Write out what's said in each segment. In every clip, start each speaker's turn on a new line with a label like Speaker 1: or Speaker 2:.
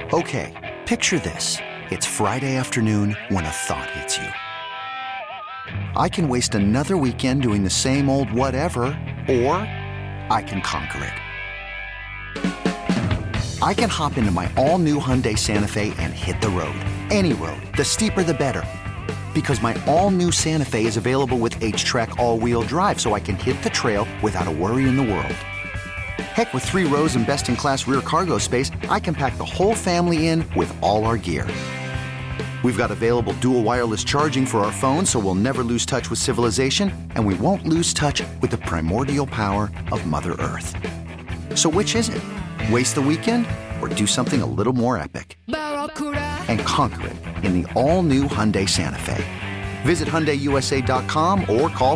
Speaker 1: Okay, picture this. It's Friday afternoon when a thought hits you. I can waste another weekend doing the same old whatever, or I can conquer it. I can hop into my all-new Hyundai Santa Fe and hit the road. Any road. The steeper, the better. Because my all-new Santa Fe is available with H-Track all-wheel drive, so I can hit the trail without a worry in the world. Heck, with 3 rows and best-in-class rear cargo space, I can pack the whole family in with all our gear. We've got available dual wireless charging for our phones, so we'll never lose touch with civilization, and we won't lose touch with the primordial power of Mother Earth. So which is it? Waste the weekend or do something a little more epic? And conquer it in the all-new Hyundai Santa Fe. Visit HyundaiUSA.com or call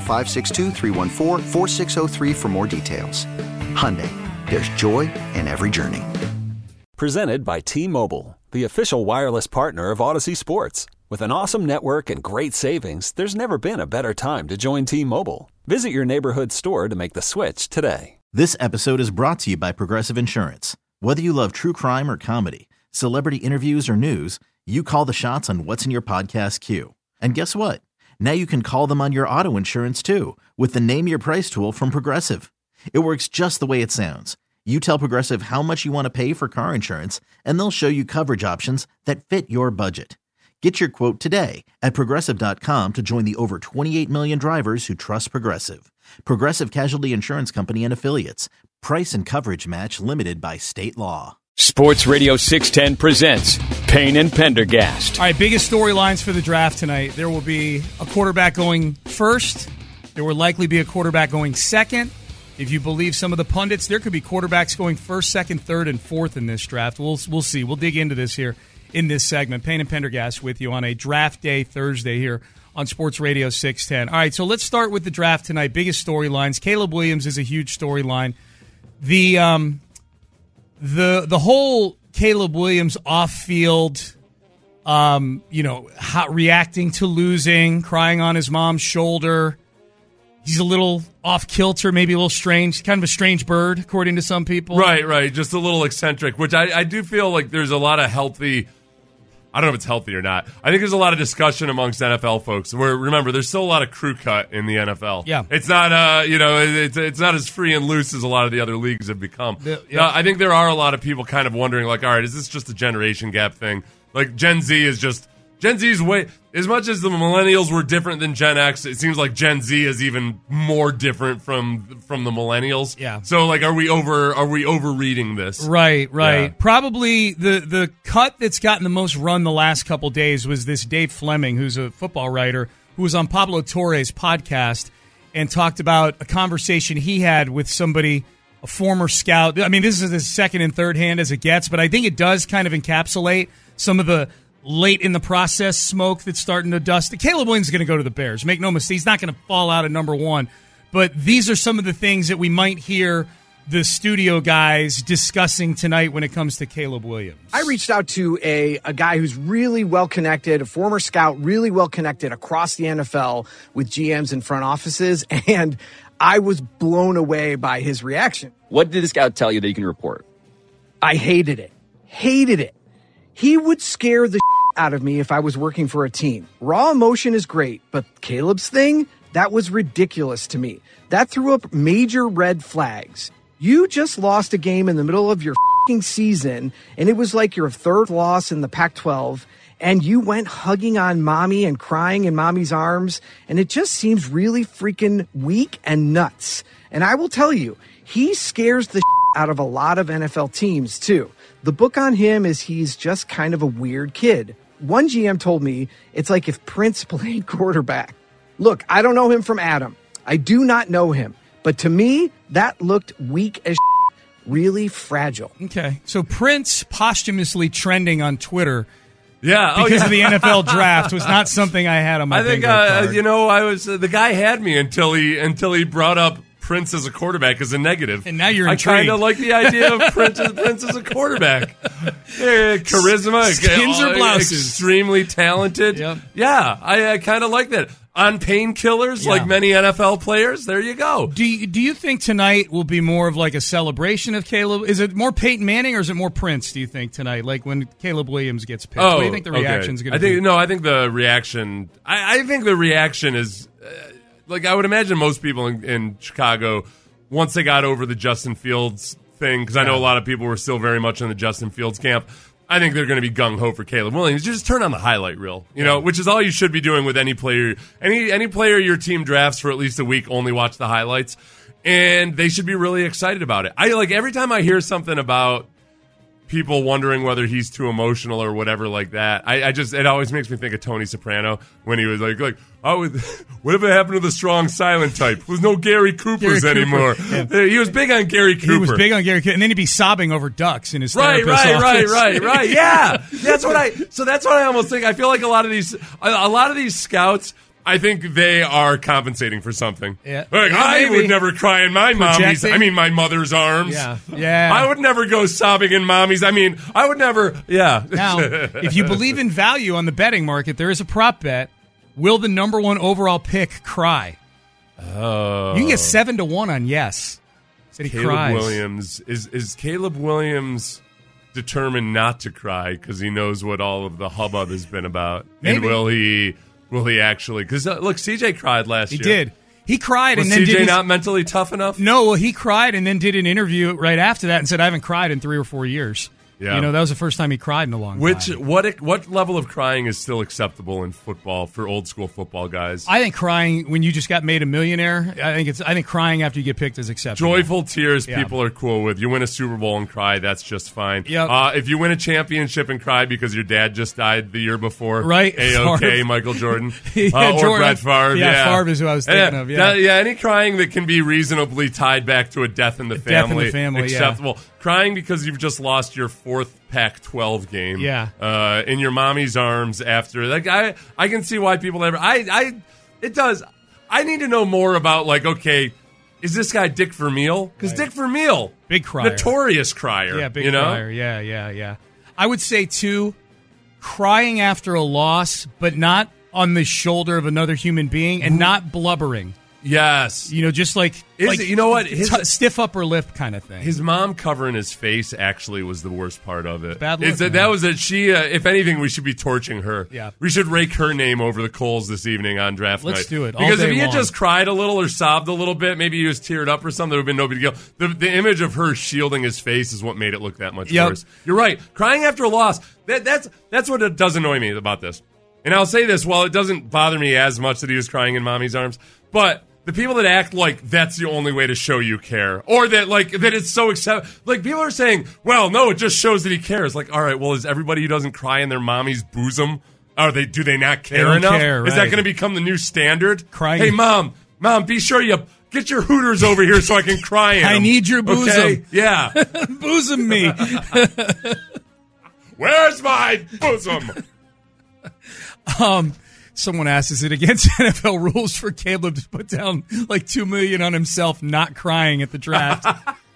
Speaker 1: 562-314-4603 for more details. Hyundai, there's joy in every journey.
Speaker 2: Presented by T-Mobile, the official wireless partner of Odyssey Sports. With an awesome network and great savings, there's never been a better time to join T-Mobile. Visit your neighborhood store to make the switch today.
Speaker 3: This episode is brought to you by Progressive Insurance. Whether you love true crime or comedy, celebrity interviews or news, you call the shots on what's in your podcast queue. And guess what? Now you can call them on your auto insurance too with the Name Your Price tool from Progressive. It works just the way it sounds. You tell Progressive how much you want to pay for car insurance, and they'll show you coverage options that fit your budget. Get your quote today at Progressive.com to join the over 28 million drivers who trust Progressive. Progressive Casualty Insurance Company and Affiliates. Price and coverage match limited by state law.
Speaker 4: Sports Radio 610 presents Payne and Pendergast.
Speaker 5: All right, biggest storylines for the draft tonight. There will be a quarterback going first. There will likely be a quarterback going second. If you believe some of the pundits, there could be quarterbacks going first, second, third, and fourth in this draft. We'll see. We'll dig into this here in this segment. Payne and Pendergast with you on a draft day Thursday here on Sports Radio 610. All right, so let's start with the draft tonight. Biggest storylines. Caleb Williams is a huge storyline. The whole Caleb Williams off-field, reacting to losing, crying on his mom's shoulder. He's a little off-kilter, maybe a little strange, kind of a strange bird, according to some people.
Speaker 6: Right. Just a little eccentric, which I do feel like there's a lot of healthy, I don't know if it's healthy or not. I think there's a lot of discussion amongst NFL folks where, remember, there's still a lot of crew cut in the NFL.
Speaker 5: Yeah.
Speaker 6: It's not, it's not as free and loose as a lot of the other leagues have become.
Speaker 5: Yeah.
Speaker 6: I think there are a lot of people kind of wondering, like, all right, is this just a generation gap thing? Like, Gen Z's way, as much as the millennials were different than Gen X, it seems like Gen Z is even more different from the millennials.
Speaker 5: Yeah.
Speaker 6: So, like, are we overreading this?
Speaker 5: Right.
Speaker 6: Yeah.
Speaker 5: Probably the cut that's gotten the most run the last couple days was this Dave Fleming, who's a football writer, who was on Pablo Torre's podcast and talked about a conversation he had with somebody, a former scout. I mean, this is as second and third hand as it gets, but I think it does kind of encapsulate some of the late in the process smoke that's starting to dust. Caleb Williams is going to go to the Bears. Make no mistake, he's not going to fall out at number one. But these are some of the things that we might hear the studio guys discussing tonight when it comes to Caleb Williams.
Speaker 7: I reached out to a guy who's really well-connected, a former scout, really well-connected across the NFL with GMs and front offices, and I was blown away by his reaction.
Speaker 8: What did the scout tell you that you can report?
Speaker 7: I hated it. He would scare the out of me if I was working for a team. Raw emotion is great, but Caleb's thing, that was ridiculous to me. That threw up major red flags. You just lost a game in the middle of your season, and it was like your third loss in the Pac-12, and you went hugging on mommy and crying in mommy's arms, and it just seems really freaking weak and nuts. And I will tell you, he scares the out of a lot of NFL teams, too. The book on him is he's just kind of a weird kid. One GM told me it's like if Prince played quarterback. Look, I don't know him from Adam. I do not know him. But to me, that looked weak as really fragile.
Speaker 5: Okay, so Prince posthumously trending on Twitter
Speaker 6: Yeah,
Speaker 5: because of the NFL draft was not something I had on my bingo card.
Speaker 6: I was the guy had me until he brought up Prince as a quarterback as a negative.
Speaker 5: And now you're intrigued.
Speaker 6: I kind of like the idea of Prince as a quarterback. Charisma,
Speaker 5: skins or blouses,
Speaker 6: extremely talented.
Speaker 5: Yep.
Speaker 6: Yeah, I kind of like that. on painkillers like many NFL players, there you go.
Speaker 5: Do you think tonight will be more of like a celebration of Caleb? Is it more Peyton Manning or is it more Prince, do you think, tonight? Like when Caleb Williams gets picked? What do you think the reaction is going to be?
Speaker 6: No, I think the reaction is like I would imagine most people in Chicago, once they got over the Justin Fields thing, because I know a lot of people were still very much in the Justin Fields camp, I think they're going to be gung-ho for Caleb Williams. Just turn on the highlight reel, which is all you should be doing with any player. Any player your team drafts for at least a week, only watch the highlights. And they should be really excited about it. Every time I hear something about people wondering whether he's too emotional or whatever like that, it always makes me think of Tony Soprano when he was like, whatever happened to the strong silent type? There's no Gary Coopers anymore. Yeah. He was big on Gary Cooper.
Speaker 5: He was big on Gary Cooper, and then he'd be sobbing over ducks in his therapist's office.
Speaker 6: Right. Yeah, that's what I almost think. I feel like a lot of these scouts, I think they are compensating for something.
Speaker 5: Yeah.
Speaker 6: Like, I would never cry in my my mother's arms.
Speaker 5: Yeah.
Speaker 6: I would never go sobbing in mommy's. I would never, yeah.
Speaker 5: Now, if you believe in value on the betting market, there is a prop bet. Will the number 1 overall pick cry?
Speaker 6: Oh.
Speaker 5: You can get 7-1 on yes. Said he
Speaker 6: Caleb
Speaker 5: cries.
Speaker 6: Williams. Is Caleb Williams determined not to cry because he knows what all of the hubbub has been about?
Speaker 5: Maybe.
Speaker 6: And will he actually? Because look, CJ cried last year.
Speaker 5: He did. He cried
Speaker 6: was
Speaker 5: and then
Speaker 6: CJ not mentally tough enough?
Speaker 5: No, well, he cried and then did an interview right after that and said, I haven't cried in 3 or 4 years.
Speaker 6: Yeah.
Speaker 5: That was the first time he cried in a long time.
Speaker 6: What level of crying is still acceptable in football for old school football guys?
Speaker 5: I think crying when you just got made a millionaire. I think crying after you get picked is acceptable.
Speaker 6: Joyful tears, people are cool with. You win a Super Bowl and cry, that's just fine.
Speaker 5: Yep.
Speaker 6: If you win a championship and cry because your dad just died the year before,
Speaker 5: right?
Speaker 6: A-OK, Michael Jordan,
Speaker 5: Jordan.
Speaker 6: Or Brett Favre.
Speaker 5: Yeah, Favre is who I was thinking of. Yeah,
Speaker 6: any crying that can be reasonably tied back to a death in the family, acceptable.
Speaker 5: Yeah.
Speaker 6: Crying because you've just lost your 4th Pac-12 game.
Speaker 5: Yeah.
Speaker 6: In your mommy's arms after. Like I can see why people ever. It does. I need to know more about is this guy Dick Vermeil? Because Dick Vermeil,
Speaker 5: big crier,
Speaker 6: notorious crier.
Speaker 5: Yeah, big crier. Yeah. I would say too, crying after a loss, but not on the shoulder of another human being, and not blubbering.
Speaker 6: Yes.
Speaker 5: Just you know what? Stiff upper lip kind of thing.
Speaker 6: His mom covering his face actually was the worst part of it.
Speaker 5: Bad look,
Speaker 6: that was it. She, if anything, we should be torching her.
Speaker 5: Yeah.
Speaker 6: We should rake her name over the coals this evening on draft night.
Speaker 5: Let's do it.
Speaker 6: Because if he had just cried a little or sobbed a little bit, maybe he was teared up or something, there would have been no big deal. The image of her shielding his face is what made it look that much worse. You're right. Crying after a loss, that's what it does annoy me about this. And I'll say this, while it doesn't bother me as much that he was crying in mommy's arms, but the people that act like that's the only way to show you care, or that that it's so people are saying, well, no, it just shows that he cares. All right, well, is everybody who doesn't cry in their mommy's bosom, do they not care enough?
Speaker 5: Care,
Speaker 6: is that going to become the new standard?
Speaker 5: Crying.
Speaker 6: Hey, mom, be sure you get your Hooters over here so I can cry in
Speaker 5: I need your bosom.
Speaker 6: Okay? Yeah.
Speaker 5: Bosom me.
Speaker 6: Where's my bosom?
Speaker 5: Someone asked, is it against NFL rules for Caleb to put down $2 million on himself not crying at the draft?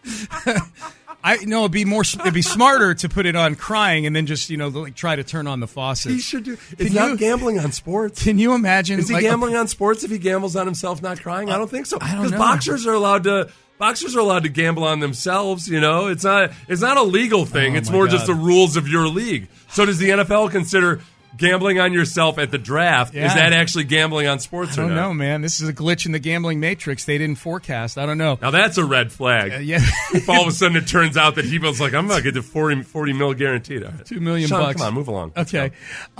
Speaker 5: It'd be smarter to put it on crying and then just try to turn on the faucet.
Speaker 6: He should do. It's not gambling on sports.
Speaker 5: Can you imagine?
Speaker 6: Is he gambling on sports if he gambles on himself not crying? I don't think so.
Speaker 5: I don't know.
Speaker 6: Because boxers are allowed to gamble on themselves. It's not a legal thing. It's more just the rules of your league. So does the NFL consider gambling on yourself at the draft? Is that actually gambling on sports or not?
Speaker 5: I don't know, man. This is a glitch in the gambling matrix they didn't forecast. I don't know.
Speaker 6: Now that's a red flag. If all of a sudden it turns out that he was like, I'm going to get the 40 mil guaranteed. Right.
Speaker 5: $2 million.
Speaker 6: Sean, come on, move along.
Speaker 5: Okay.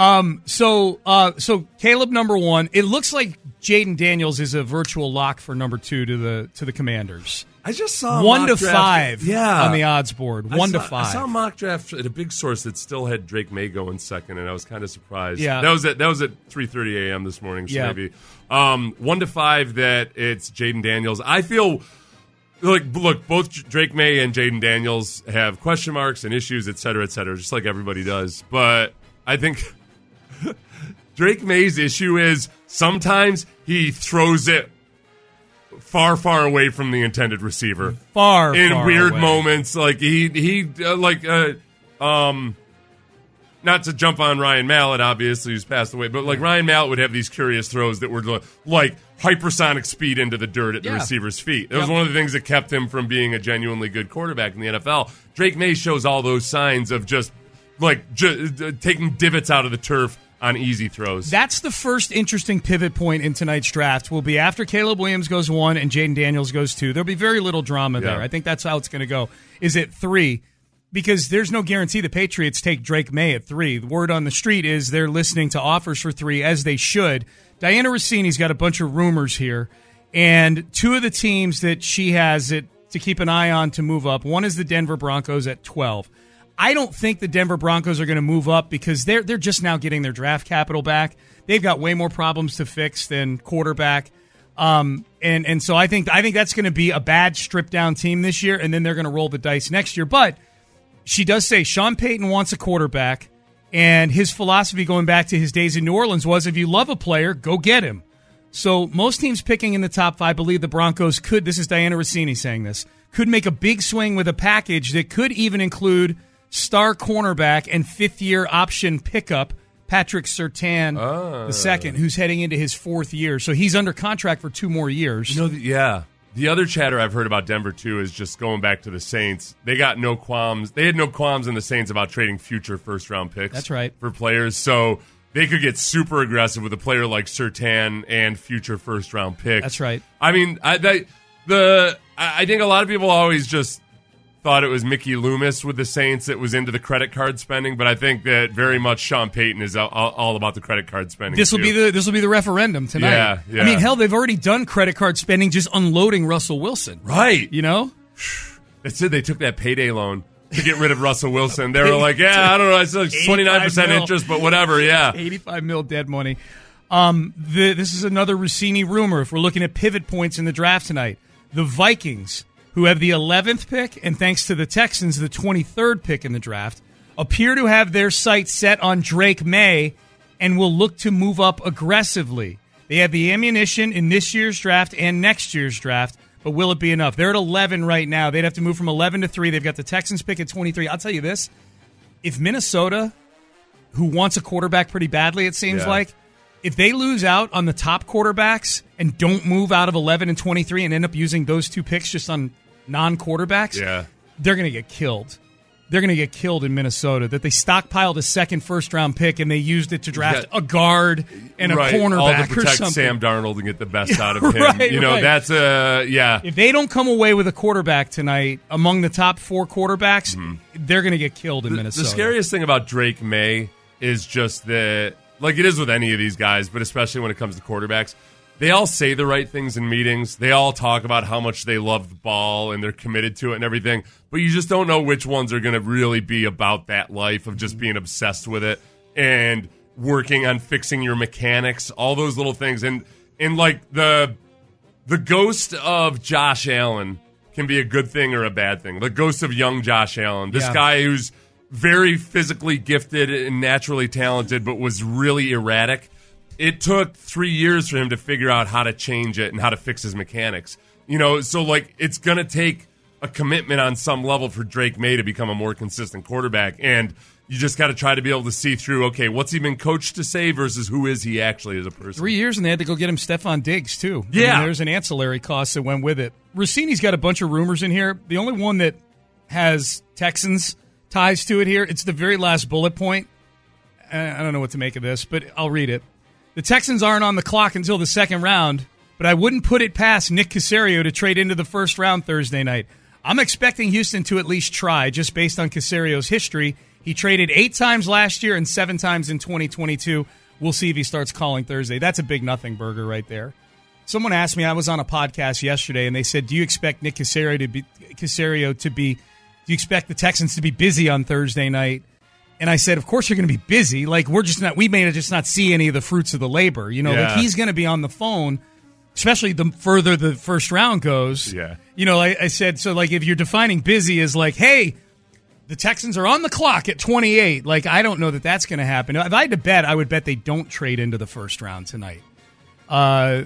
Speaker 5: So Caleb number 1. It looks like Jaden Daniels is a virtual lock for number 2 to the Commanders.
Speaker 6: I just saw
Speaker 5: 1 to 5
Speaker 6: yeah.
Speaker 5: on the odds board. 1 to 5.
Speaker 6: I saw a mock draft at a big source that still had Drake May going second, and I was kind of surprised.
Speaker 5: Yeah.
Speaker 6: That was at 3:30 a.m. this morning, so maybe 1 to 5 that it's Jaden Daniels. I feel look, both Drake May and Jaden Daniels have question marks and issues, et cetera, just like everybody does. But I think Drake May's issue is sometimes he throws it far away from the intended receiver.
Speaker 5: Far
Speaker 6: weird
Speaker 5: away.
Speaker 6: moments. not to jump on Ryan Mallett, obviously, who's passed away, but like Ryan Mallett would have these curious throws that were like hypersonic speed into the dirt at the receiver's feet. It was one of the things that kept him from being a genuinely good quarterback in the NFL. Drake May shows all those signs of just taking divots out of the turf on easy throws.
Speaker 5: That's the first interesting pivot point in tonight's draft. Will be after Caleb Williams goes 1 and Jaden Daniels goes 2. There'll be very little drama there. I think that's how it's going to go. Is it 3? Because there's no guarantee the Patriots take Drake May at 3. The word on the street is they're listening to offers for 3, as they should. Diana Rossini's got a bunch of rumors here, and 2 of the teams that she has it to keep an eye on to move up. One is the Denver Broncos at 12. I don't think the Denver Broncos are going to move up because they're just now getting their draft capital back. They've got way more problems to fix than quarterback. And so I think that's going to be a bad stripped down team this year, and then they're going to roll the dice next year. But she does say Sean Payton wants a quarterback, and his philosophy going back to his days in New Orleans was if you love a player, go get him. So most teams picking in the top 5 believe the Broncos could, this is Diana Rossini saying this, could make a big swing with a package that could even include star cornerback and 5th-year option pickup Patrick Surtain II, who's heading into his 4th year. So he's under contract for 2 more years.
Speaker 6: The other chatter I've heard about Denver, too, is just going back to the Saints. They got no qualms. They had no qualms in the Saints about trading future first-round picks.
Speaker 5: That's right.
Speaker 6: For players. So they could get super aggressive with a player like Surtain and future first-round picks.
Speaker 5: That's right.
Speaker 6: I mean, I think a lot of people always just thought it was Mickey Loomis with the Saints that was into the credit card spending, but I think that very much Sean Payton is all about the credit card spending.
Speaker 5: This will be the referendum tonight.
Speaker 6: Yeah.
Speaker 5: I mean, hell, they've already done credit card spending just unloading Russell Wilson.
Speaker 6: Right.
Speaker 5: You know?
Speaker 6: That's it. They took that payday loan to get rid of Russell Wilson. They were like, I don't know, it's like 29% interest, but whatever, yeah.
Speaker 5: $85 million dead money. This is another Rossini rumor if we're looking at pivot points in the draft tonight. The Vikings, who have the 11th pick, and thanks to the Texans, the 23rd pick in the draft, appear to have their sights set on Drake May and will look to move up aggressively. They have the ammunition in this year's draft and next year's draft, but will it be enough? They're at 11 right now. They'd have to move from 11 to 3. They've got the Texans pick at 23. I'll tell you this. If Minnesota, who wants a quarterback pretty badly, it seems like, if they lose out on the top quarterbacks and don't move out of 11 and 23 and end up using those 2 picks just on non-quarterbacks, they're going to get killed. They're going to get killed in Minnesota. That they stockpiled a second first-round pick and they used it to draft a guard and a cornerback
Speaker 6: all to protect
Speaker 5: or something.
Speaker 6: Sam Darnold and get the best out of him. That's If
Speaker 5: they don't come away with a quarterback tonight among the top 4 quarterbacks, they're going to get killed in Minnesota.
Speaker 6: The scariest thing about Drake May is just that, like it is with any of these guys, but especially when it comes to quarterbacks, they all say the right things in meetings. They all talk about how much they love the ball and they're committed to it and everything. But you just don't know which ones are going to really be about that life of just being obsessed with it and working on fixing your mechanics, all those little things. And like the ghost of Josh Allen can be a good thing or a bad thing. The ghost of young Josh Allen, this guy who's very physically gifted and naturally talented, but was really erratic. It took 3 years for him to figure out how to change it and how to fix his mechanics. So like it's going to take a commitment on some level for Drake May to become a more consistent quarterback. And you just got to try to be able to see through, okay, what's he been coached to say versus who is he actually as a person?
Speaker 5: 3 years, and they had to go get him Stephon Diggs, too.
Speaker 6: Yeah.
Speaker 5: I mean, there's an ancillary cost that went with it. Rossini's got a bunch of rumors in here. The only one that has Texans ties to it here, it's the very last bullet point. I don't know what to make of this, but I'll read it. The Texans aren't on the clock until the second round, but I wouldn't put it past Nick Caserio to trade into the first round Thursday night. I'm expecting Houston to at least try, just based on Caserio's history. He traded 8 times last year and 7 times in 2022. We'll see if he starts calling Thursday. That's a big nothing burger right there. Someone asked me, I was on a podcast yesterday, and they said, do you expect Nick Caserio to be, do you expect the Texans to be busy on Thursday night? And I said, of course you're going to be busy. Like, we may just not see any of the fruits of the labor. Like he's going to be on the phone, especially the further the first round goes.
Speaker 6: Yeah.
Speaker 5: I said, so like if you're defining busy as like, hey, the Texans are on the clock at 28. Like, I don't know that that's going to happen. If I had to bet, I would bet they don't trade into the first round tonight. And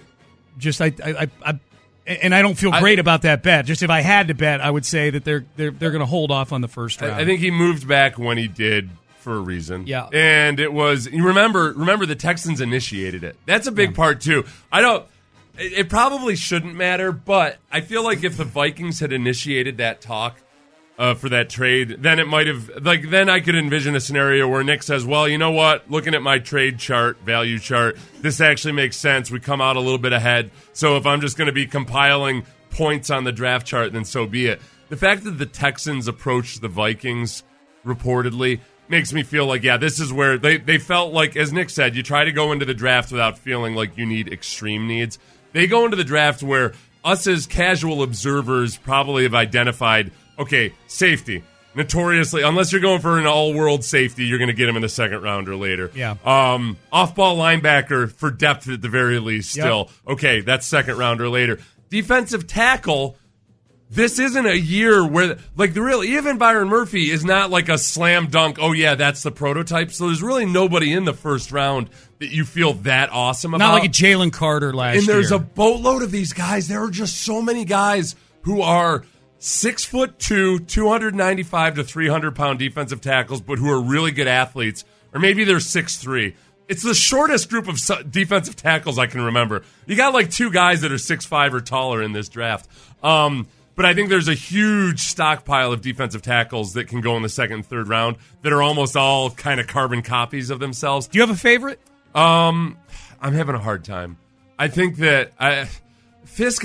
Speaker 5: I don't feel great about that bet. Just if I had to bet, I would say that they're going to hold off on the first round.
Speaker 6: I think he moved back when he did for a reason.
Speaker 5: Yeah.
Speaker 6: And it was, you remember the Texans initiated it. That's a big part too. It probably shouldn't matter, but I feel like if the Vikings had initiated that talk for that trade, then it might have, then I could envision a scenario where Nick says, well, you know what, looking at my trade chart, value chart, this actually makes sense. We come out a little bit ahead. So if I'm just going to be compiling points on the draft chart, then so be it. The fact that the Texans approached the Vikings reportedly makes me feel like, yeah, this is where they felt like, as Nick said, you try to go into the draft without feeling like you need extreme needs. They go into the draft where us as casual observers probably have identified, okay, safety. Notoriously, unless you're going for an all-world safety, you're going to get him in the second round or later.
Speaker 5: Yeah.
Speaker 6: Off-ball linebacker for depth at the very least still. Yep. Okay, that's second round or later. Defensive tackle, this isn't a year where, even Byron Murphy is not like a slam dunk, oh yeah, that's the prototype. So there's really nobody in the first round that you feel that awesome about.
Speaker 5: Not like a Jalen Carter last year.
Speaker 6: And there's a boatload of these guys. There are just so many guys who are 6'2", 295 to 300 pound defensive tackles, but who are really good athletes. Or maybe they're 6'3". It's the shortest group of defensive tackles I can remember. You got like two guys that are 6'5" or taller in this draft. But I think there's a huge stockpile of defensive tackles that can go in the second and third round that are almost all kind of carbon copies of themselves.
Speaker 5: Do you have a favorite?
Speaker 6: I'm having a hard time. I think that Fisk,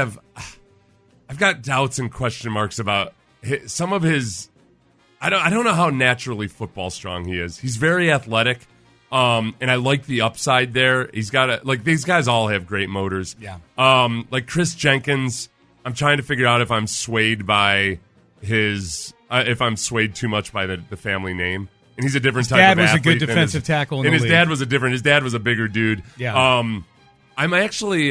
Speaker 6: I've got doubts and question marks about some of his. I don't know how naturally football strong he is. He's very athletic, and I like the upside there. He's got these guys all have great motors.
Speaker 5: Yeah.
Speaker 6: Like Chris Jenkins. I'm trying to figure out if I'm swayed by if I'm swayed too much by the family name. And he's a different type of athlete.
Speaker 5: His dad was a good defensive tackle in the league.
Speaker 6: And his dad was a bigger dude.
Speaker 5: Yeah.
Speaker 6: I'm actually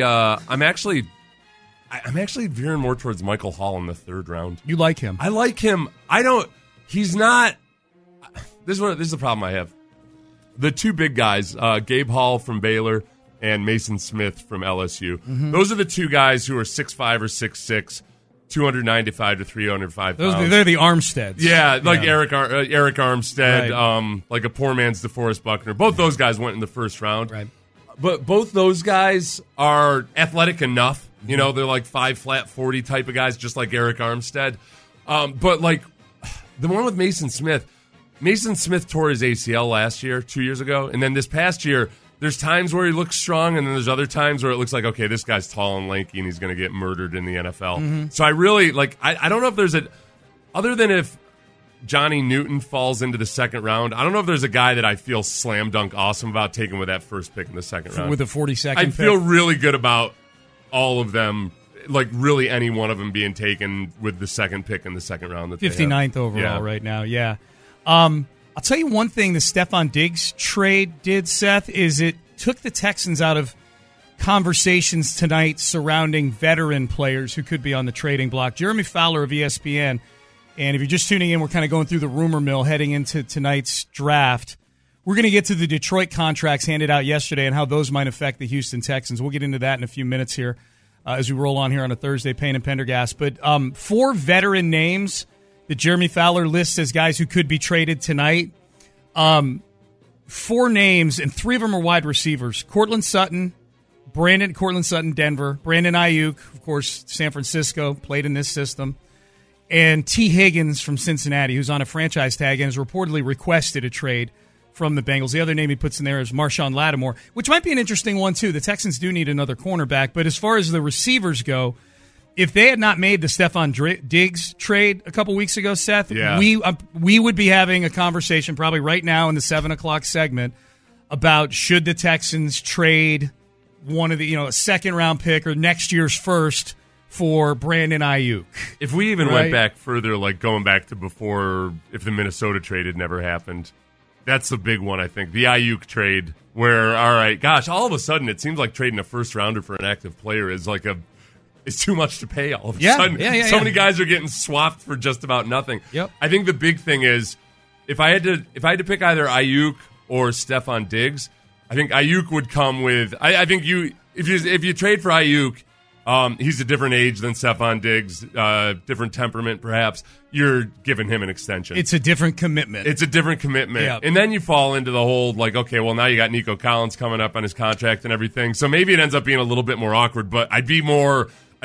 Speaker 6: veering more towards Michael Hall in the third round.
Speaker 5: You like him?
Speaker 6: I like him. He's not. This is the problem I have. The two big guys, Gabe Hall from Baylor and Mason Smith from LSU. Mm-hmm. Those are the two guys who are 6'5" or 6'6", 295 to 305 pounds.
Speaker 5: They're the Armsteads.
Speaker 6: Yeah, Eric Armstead,
Speaker 5: right.
Speaker 6: Like a poor man's DeForest Buckner. Both those guys went in the first round.
Speaker 5: Right.
Speaker 6: But both those guys are athletic enough. You know, they're like 5'40" type of guys, just like Eric Armstead. But like the one with Mason Smith tore his ACL 2 years ago, and then this past year, there's times where he looks strong, and then there's other times where it looks like, okay, this guy's tall and lanky, and he's going to get murdered in the NFL. Mm-hmm. So I really, I don't know if there's other than if Johnny Newton falls into the second round, I don't know if there's a guy that I feel slam dunk awesome about taking with that first pick in the second round.
Speaker 5: With the 42nd
Speaker 6: I
Speaker 5: pick.
Speaker 6: feel really good about all of them, like really any one of them being taken with the second pick in the second round.
Speaker 5: 59th overall right now, yeah. I'll tell you one thing the Stephon Diggs trade did, Seth, is it took the Texans out of conversations tonight surrounding veteran players who could be on the trading block. Jeremy Fowler of ESPN, and if you're just tuning in, we're kind of going through the rumor mill heading into tonight's draft. We're going to get to the Detroit contracts handed out yesterday and how those might affect the Houston Texans. We'll get into that in a few minutes here as we roll on here on a Thursday, Payne and Pendergast. But 4 veteran names that Jeremy Fowler lists as guys who could be traded tonight. 4 names, and 3 of them are wide receivers. Courtland Sutton, Denver. Brandon Ayuk, of course, San Francisco, played in this system. And T. Higgins from Cincinnati, who's on a franchise tag and has reportedly requested a trade from the Bengals. The other name he puts in there is Marshawn Lattimore, which might be an interesting one, too. The Texans do need another cornerback. But as far as the receivers go, if they had not made the Stephon Diggs trade a couple weeks ago, Seth, we would be having a conversation probably right now in the 7 o'clock segment about should the Texans trade one of the, a second-round pick or next year's first for Brandon Ayuk.
Speaker 6: If we even went back further, like going back to before, if the Minnesota trade had never happened, that's the big one, I think. The Ayuk trade where, all right, gosh, all of a sudden it seems like trading a first-rounder for an active player is like it's too much to pay all of a sudden. So many guys are getting swapped for just about nothing.
Speaker 5: Yep.
Speaker 6: I think the big thing is if I had to pick either Ayuk or Stephon Diggs, I think Ayuk would come with. I think if you trade for Ayuk, He's a different age than Stefon Diggs, different temperament perhaps. You're giving him an extension.
Speaker 5: It's a different commitment.
Speaker 6: Yeah. And then you fall into the whole, like, okay, well, now you got Nico Collins coming up on his contract and everything. So maybe it ends up being a little bit more awkward, but I'd be more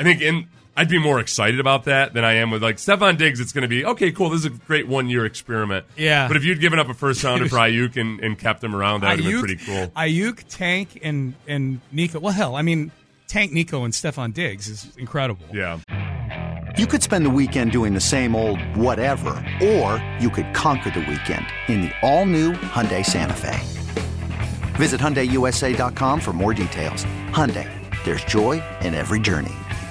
Speaker 6: excited about that than I am with, like, Stefon Diggs. It's going to be, okay, cool, this is a great one-year experiment.
Speaker 5: Yeah.
Speaker 6: But if you'd given up a first-rounder for Ayuk and kept him around, that would have been pretty cool.
Speaker 5: Ayuk, Tank, and Nico. Well, hell, I mean, Tank, Nico, and Stefon Diggs is incredible.
Speaker 6: Yeah.
Speaker 1: You could spend the weekend doing the same old whatever, or you could conquer the weekend in the all-new Hyundai Santa Fe. Visit HyundaiUSA.com for more details. Hyundai, there's joy in every journey.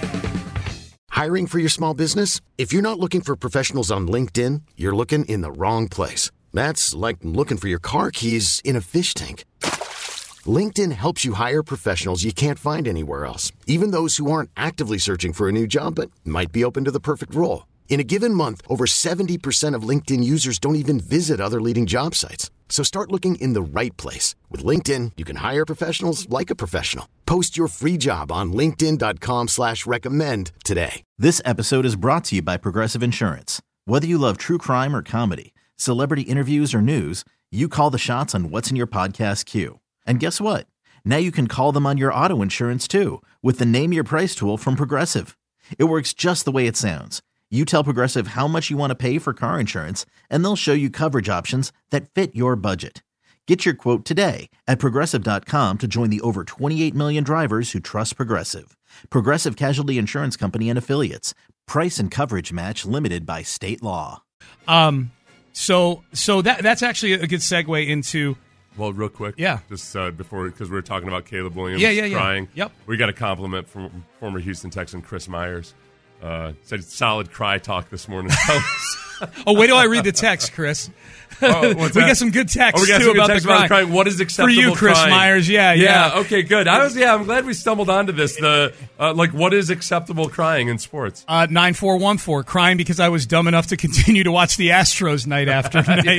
Speaker 9: Hiring for your small business? If you're not looking for professionals on LinkedIn, you're looking in the wrong place. That's like looking for your car keys in a fish tank. LinkedIn helps you hire professionals you can't find anywhere else, even those who aren't actively searching for a new job but might be open to the perfect role. In a given month, over 70% of LinkedIn users don't even visit other leading job sites. So start looking in the right place. With LinkedIn, you can hire professionals like a professional. Post your free job on linkedin.com/recommend today.
Speaker 3: This episode is brought to you by Progressive Insurance. Whether you love true crime or comedy, celebrity interviews or news, you call the shots on what's in your podcast queue. And guess what? Now you can call them on your auto insurance too with the Name Your Price tool from Progressive. It works just the way it sounds. You tell Progressive how much you want to pay for car insurance, and they'll show you coverage options that fit your budget. Get your quote today at Progressive.com to join the over 28 million drivers who trust Progressive. Progressive Casualty Insurance Company and Affiliates. Price and coverage match limited by state law.
Speaker 5: So that's actually a good segue into...
Speaker 6: Well, real quick,
Speaker 5: yeah.
Speaker 6: Just before, because we were talking about Caleb Williams crying.
Speaker 5: Yep.
Speaker 6: We got a compliment from former Houston Texan Chris Myers. Said solid cry talk this morning.
Speaker 5: Oh, wait till I read the text, Chris.
Speaker 6: We
Speaker 5: got some good text,
Speaker 6: we got
Speaker 5: too,
Speaker 6: some good
Speaker 5: about
Speaker 6: text
Speaker 5: the crying.
Speaker 6: What is acceptable
Speaker 5: for you, Chris
Speaker 6: crying?
Speaker 5: Myers? Yeah.
Speaker 6: Okay, good. I'm glad we stumbled onto this. What is acceptable crying in sports?
Speaker 5: 9414, crying because I was dumb enough to continue to watch the Astros night after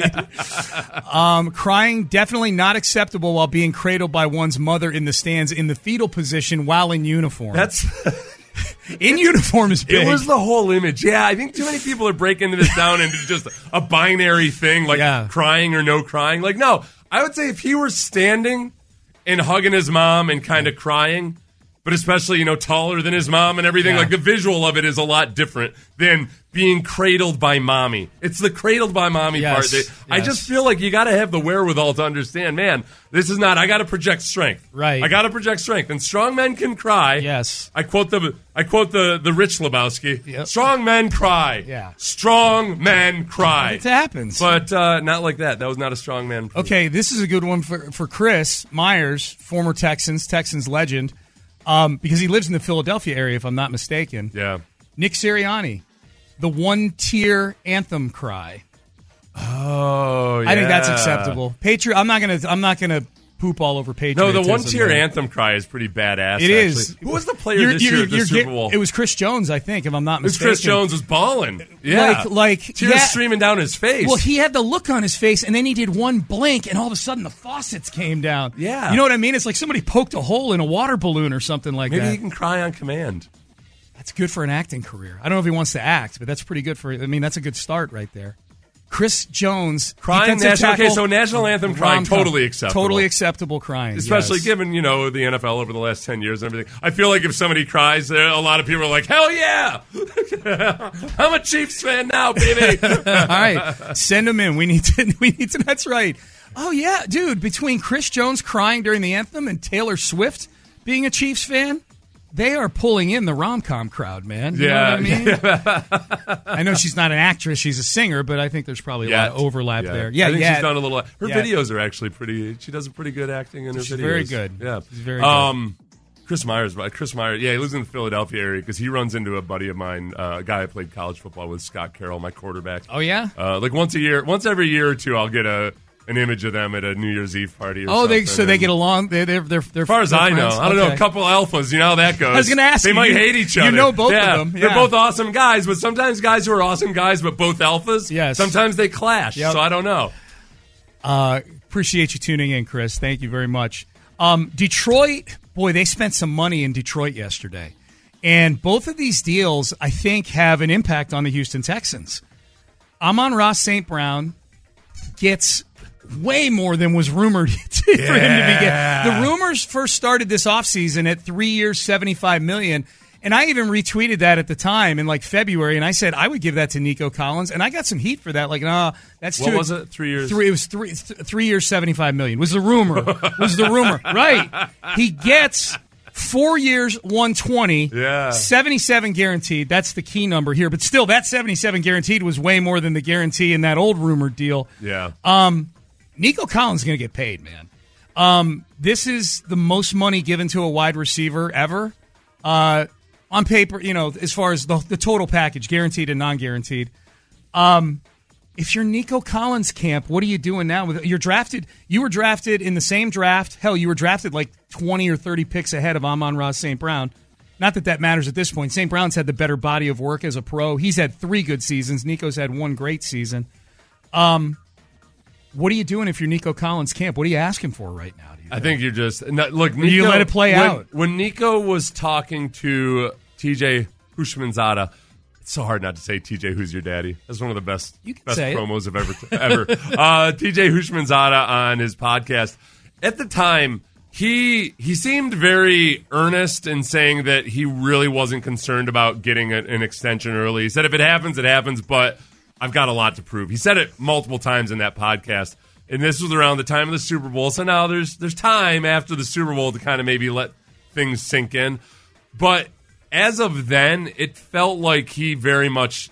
Speaker 5: night. Crying definitely not acceptable while being cradled by one's mother in the stands in the fetal position while in uniform.
Speaker 6: That's...
Speaker 5: In uniform is big.
Speaker 6: It was the whole image. Yeah, I think too many people are breaking this down into just a binary thing, like crying or no crying. Like, no, I would say if he were standing and hugging his mom and kind of crying, but especially, taller than his mom and everything, like the visual of it is a lot different than being cradled by mommy. It's the cradled by mommy part that I just feel like you got to have the wherewithal to understand, man, this is not, I got to project strength.
Speaker 5: Right.
Speaker 6: I got to project strength. And strong men can cry.
Speaker 5: Yes.
Speaker 6: I quote the Rich Lebowski.
Speaker 5: Yep.
Speaker 6: Strong men cry.
Speaker 5: Yeah.
Speaker 6: Strong men cry.
Speaker 5: It happens.
Speaker 6: But not like that. That was not a strong man.
Speaker 5: Okay, this is a good one for Chris Myers, former Texans legend, because he lives in the Philadelphia area, if I'm not mistaken.
Speaker 6: Yeah.
Speaker 5: Nick Sirianni, the one-tier anthem cry.
Speaker 6: Oh, yeah.
Speaker 5: I think that's acceptable. I'm not gonna poop all over patriotism.
Speaker 6: No, the one-tier anthem cry is pretty badass.
Speaker 5: It is.
Speaker 6: Who was the player this year at the Super Bowl?
Speaker 5: It was Chris Jones, I think, if I'm not mistaken.
Speaker 6: Chris Jones was balling. Yeah.
Speaker 5: Like
Speaker 6: tears streaming down his face.
Speaker 5: Well, he had the look on his face, and then he did one blink, and all of a sudden the faucets came down.
Speaker 6: Yeah.
Speaker 5: You know what I mean? It's like somebody poked a hole in a water balloon or something like that.
Speaker 6: Maybe he can cry on command.
Speaker 5: That's good for an acting career. I don't know if he wants to act, but that's pretty good that's a good start right there. Chris Jones,
Speaker 6: crying
Speaker 5: national.
Speaker 6: Okay, so national anthem crying, totally acceptable.
Speaker 5: Totally acceptable crying.
Speaker 6: Especially given, the NFL over the last 10 years and everything. I feel like if somebody cries, a lot of people are like, hell yeah! I'm a Chiefs fan now, baby!
Speaker 5: All right, send them in. We need to, that's right. Oh, yeah, dude, between Chris Jones crying during the anthem and Taylor Swift being a Chiefs fan, they are pulling in the rom-com crowd, man. You know what I mean? I know she's not an actress; she's a singer, but I think there's probably a lot of overlap there. Yeah,
Speaker 6: I think she's done a little. Her videos are actually pretty. She does pretty good acting in her videos.
Speaker 5: She's very good.
Speaker 6: Yeah,
Speaker 5: she's very good.
Speaker 6: Chris Myers, yeah, he lives in the Philadelphia area because he runs into a buddy of mine, a guy I played college football with, Scott Carroll, my quarterback.
Speaker 5: Oh yeah,
Speaker 6: like once every year or two, I'll get an image of them at a New Year's Eve party. Or something.
Speaker 5: They get along. They're
Speaker 6: as far as I know, I don't know. A couple alphas, you know how that goes.
Speaker 5: I was going to ask.
Speaker 6: They might hate each other.
Speaker 5: You know both of them. Yeah.
Speaker 6: They're both awesome guys, but sometimes guys who are awesome guys, but both alphas.
Speaker 5: Yes.
Speaker 6: Sometimes they clash. Yep. So I don't know.
Speaker 5: Appreciate you tuning in, Chris. Thank you very much. Detroit, boy, they spent some money in Detroit yesterday. And both of these deals, I think, have an impact on the Houston Texans. Amon-Ra St. Brown gets way more than was rumored for him to be getting. The rumors first started this offseason at 3 years, $75 million. And I even retweeted that at the time in like February, and I said I would give that to Nico Collins, and I got some heat for that. Like, nah, that's too.
Speaker 6: What was it? 3 years.
Speaker 5: It was 3 years, $75 million. Was the rumor? Right? He gets 4 years, $120.
Speaker 6: Yeah.
Speaker 5: 77 guaranteed. That's the key number here. But still, that 77 guaranteed was way more than the guarantee in that old rumored deal.
Speaker 6: Yeah.
Speaker 5: Nico Collins is going to get paid, man. This is the most money given to a wide receiver ever. On paper, as far as the total package, guaranteed and non-guaranteed. If you're Nico Collins' camp, what are you doing now? You were drafted in the same draft. Hell, you were drafted like 20 or 30 picks ahead of Amon-Ra St. Brown. Not that matters at this point. St. Brown's had the better body of work as a pro. He's had 3 good seasons. Nico's had 1 great season. What are you doing if you're Nico Collins' camp? What are you asking for right now?
Speaker 6: I think you're just look. Nico,
Speaker 5: you let it play out.
Speaker 6: When Nico was talking to TJ Houshmandzadeh, it's so hard not to say TJ, who's your daddy? That's one of the best promos I've ever. TJ Houshmandzadeh on his podcast at the time. He seemed very earnest in saying that he really wasn't concerned about getting an extension early. He said if it happens, it happens, but I've got a lot to prove. He said it multiple times in that podcast. And this was around the time of the Super Bowl. So now there's time after the Super Bowl to kind of maybe let things sink in. But as of then, it felt like he very much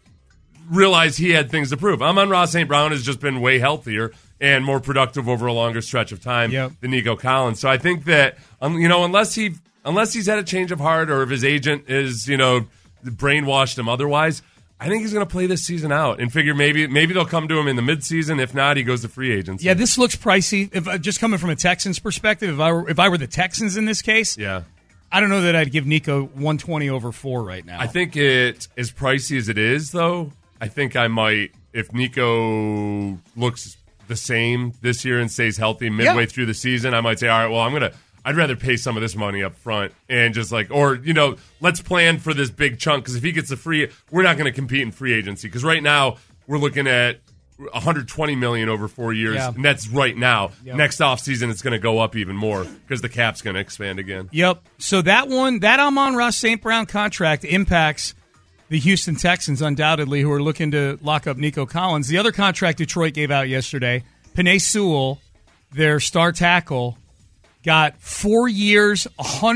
Speaker 6: realized he had things to prove. Amon-Ra St. Brown has just been way healthier and more productive over a longer stretch of time than Nico Collins. So I think that, unless he's had a change of heart or if his agent is, brainwashed him otherwise, I think he's going to play this season out and figure maybe they'll come to him in the midseason. If not, he goes to free agency.
Speaker 5: Yeah, this looks pricey. If just coming from a Texans perspective, if I were the Texans in this case, I don't know that I'd give Nico 120 over 4 right now.
Speaker 6: I think it as pricey as it is, though. I think I might, if Nico looks the same this year and stays healthy midway through the season, I might say, all right, well, I'd rather pay some of this money up front and just let's plan for this big chunk because if he gets we're not going to compete in free agency because right now we're looking at $120 million over 4 years, and that's right now. Yep. Next offseason it's going to go up even more because the cap's going to expand again.
Speaker 5: Yep. So that Amon-Ra St. Brown contract impacts the Houston Texans undoubtedly, who are looking to lock up Nico Collins. The other contract Detroit gave out yesterday, Penei Sewell, their star tackle, got 4 years,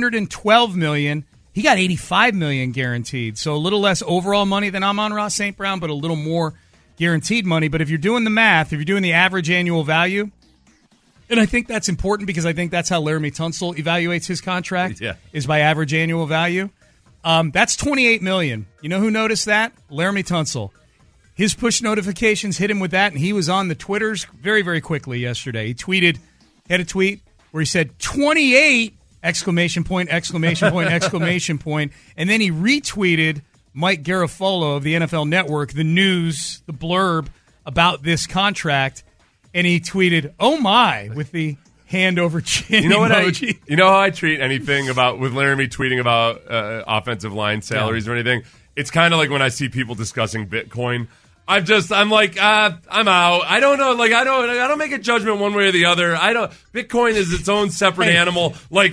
Speaker 5: $112 million. He got $85 million guaranteed. So a little less overall money than Amon-Ra St. Brown, but a little more guaranteed money. But if you're doing the math, if you're doing the average annual value, and I think that's important because I think that's how Laramie Tunsil evaluates his contract, is by average annual value. That's $28 million. You know who noticed that? Laramie Tunsil. His push notifications hit him with that, and he was on the Twitters very, very quickly yesterday. He had a tweet where he said 28! Exclamation point, exclamation point, exclamation point. And then he retweeted Mike Garafolo of the NFL Network, the news, the blurb about this contract. And he tweeted, "Oh my," with the hand over chin emoji.
Speaker 6: You know how I treat anything with Laramie tweeting about offensive line salaries or anything? It's kind of like when I see people discussing Bitcoin. I'm like, I'm out. I don't know. Like, I don't make a judgment one way or the other. Bitcoin is its own separate animal.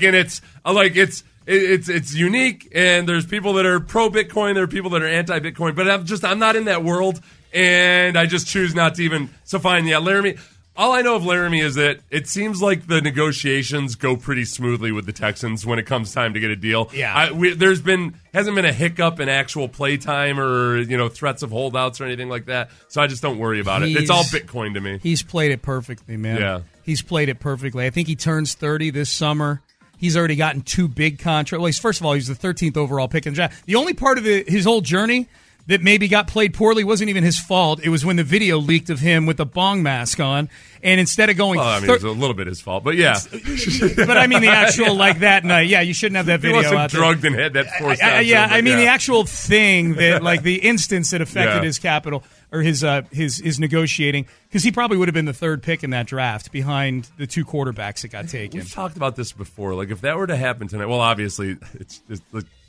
Speaker 6: It's unique. And there's people that are pro Bitcoin. There are people that are anti Bitcoin. But I'm not in that world. And I just choose not to even. So fine. Yeah, Laramie. All I know of Laramie is that it seems like the negotiations go pretty smoothly with the Texans when it comes time to get a deal.
Speaker 5: Yeah.
Speaker 6: Hasn't been a hiccup in actual play time or threats of holdouts or anything like that. So I just don't worry about it. It's all Bitcoin to me.
Speaker 5: He's played it perfectly, man.
Speaker 6: Yeah.
Speaker 5: He's played it perfectly. I think he turns 30 this summer. He's already gotten 2 big contracts. Well, first of all, he's the 13th overall pick in the draft. The only part of his whole journey that maybe got played poorly wasn't even his fault. It was when the video leaked of him with the bong mask on, and instead of going...
Speaker 6: Well, it was a little bit his fault, but yeah.
Speaker 5: But I mean the actual, that night. Yeah, you shouldn't have that video out there.
Speaker 6: He wasn't drugged and had that forced out.
Speaker 5: The actual thing that, the instance that affected his capital, or his negotiating, because he probably would have been the 3rd pick in that draft behind the 2 quarterbacks that got taken.
Speaker 6: We've talked about this before. If that were to happen tonight, well, obviously, it's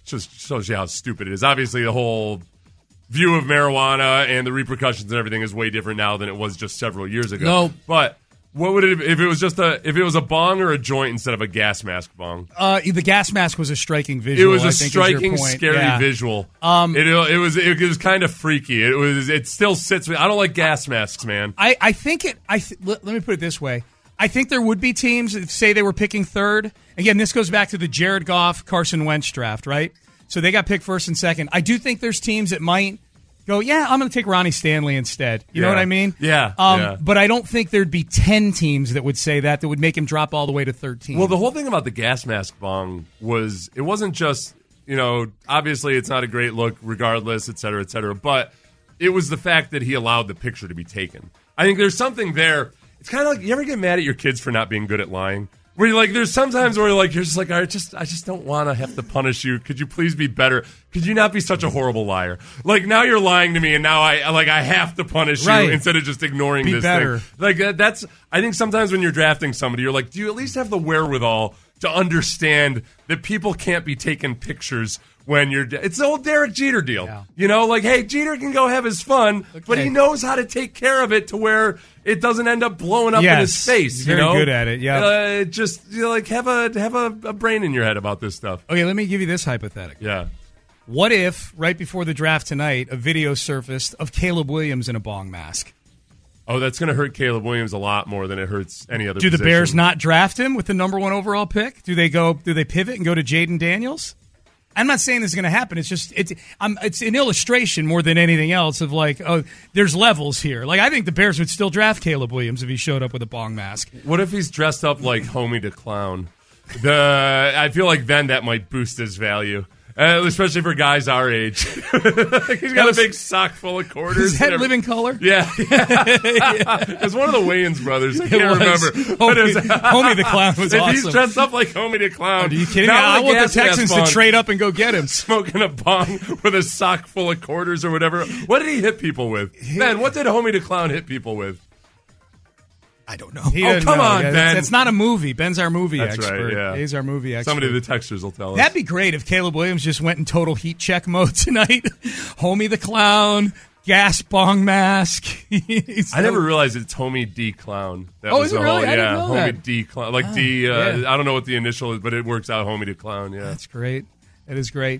Speaker 6: just shows you how stupid it is. Obviously, the whole view of marijuana and the repercussions and everything is way different now than it was just several years ago.
Speaker 5: No.
Speaker 6: But what would it if it was just if it was a bong or a joint instead of a gas mask bong?
Speaker 5: The gas mask was a striking visual.
Speaker 6: It was a
Speaker 5: I think,
Speaker 6: striking, scary visual. It was kind of freaky. It still sits with. I don't like gas masks, man.
Speaker 5: I think let me put it this way. I think there would be teams that say they were picking third. Again, this goes back to the Jared Goff, Carson Wentz draft, right? So they got picked first and second. I do think there's teams that might go, yeah, I'm going to take Ronnie Stanley instead. You know what I mean?
Speaker 6: Yeah.
Speaker 5: But I don't think there'd be 10 teams that would say that would make him drop all the way to 13.
Speaker 6: Well, the whole thing about the gas mask bong was it wasn't just, obviously it's not a great look regardless, et cetera, but it was the fact that he allowed the picture to be taken. I think there's something there. It's kind of like, you ever get mad at your kids for not being good at lying? Where you're like, there's sometimes where you're just like, I just don't want to have to punish you. Could you please be better? Could you not be such a horrible liar? Like, now you're lying to me, and now I have to punish you instead of just ignoring this thing. Like, I think sometimes when you're drafting somebody, you're like, do you at least have the wherewithal to understand that people can't be taking pictures when you're... It's the old Derek Jeter deal. Yeah. Hey, Jeter can go have his fun, but he knows how to take care of it to where it doesn't end up blowing up in his face.
Speaker 5: He's very good at it, yeah.
Speaker 6: Have a brain in your head about this stuff.
Speaker 5: Okay, let me give you this hypothetical.
Speaker 6: Yeah.
Speaker 5: What if, right before the draft tonight, a video surfaced of Caleb Williams in a bong mask?
Speaker 6: Oh, that's going to hurt Caleb Williams a lot more than it hurts any other
Speaker 5: Do
Speaker 6: position.
Speaker 5: the Bears not draft him with the number 1 overall pick? Do they pivot and go to Jaden Daniels? I'm not saying this is going to happen. It's just it's an illustration more than anything else of there's levels here. Like, I think the Bears would still draft Caleb Williams if he showed up with a bong mask.
Speaker 6: What if he's dressed up like Homie the Clown? I feel like then that might boost his value. Especially for guys our age. He's got a big sock full of quarters.
Speaker 5: Is that Living Color?
Speaker 6: Yeah. It's one of the Wayans brothers. I can't remember.
Speaker 5: Homie the Clown was awesome.
Speaker 6: If he's dressed up like Homie the Clown.
Speaker 5: Are you kidding me? I want the Texans to trade up and go get him.
Speaker 6: Smoking a bong with a sock full of quarters or whatever. What did he hit people with? Ben, what did Homie the Clown hit people with?
Speaker 5: I don't know.
Speaker 6: Come on, Ben.
Speaker 5: It's not a movie. Ben's our movie expert.
Speaker 6: Right, yeah.
Speaker 5: He's our movie expert.
Speaker 6: Somebody of the texters will tell us.
Speaker 5: That'd be great if Caleb Williams just went in total heat check mode tonight. Homie the Clown, gas bong mask.
Speaker 6: I never realized it's Homie D Clown.
Speaker 5: Is it really? I didn't know
Speaker 6: Homie
Speaker 5: that.
Speaker 6: D Clown. Like D, I don't know what the initial is, but it works out Homie D Clown, yeah.
Speaker 5: That's great. That is great.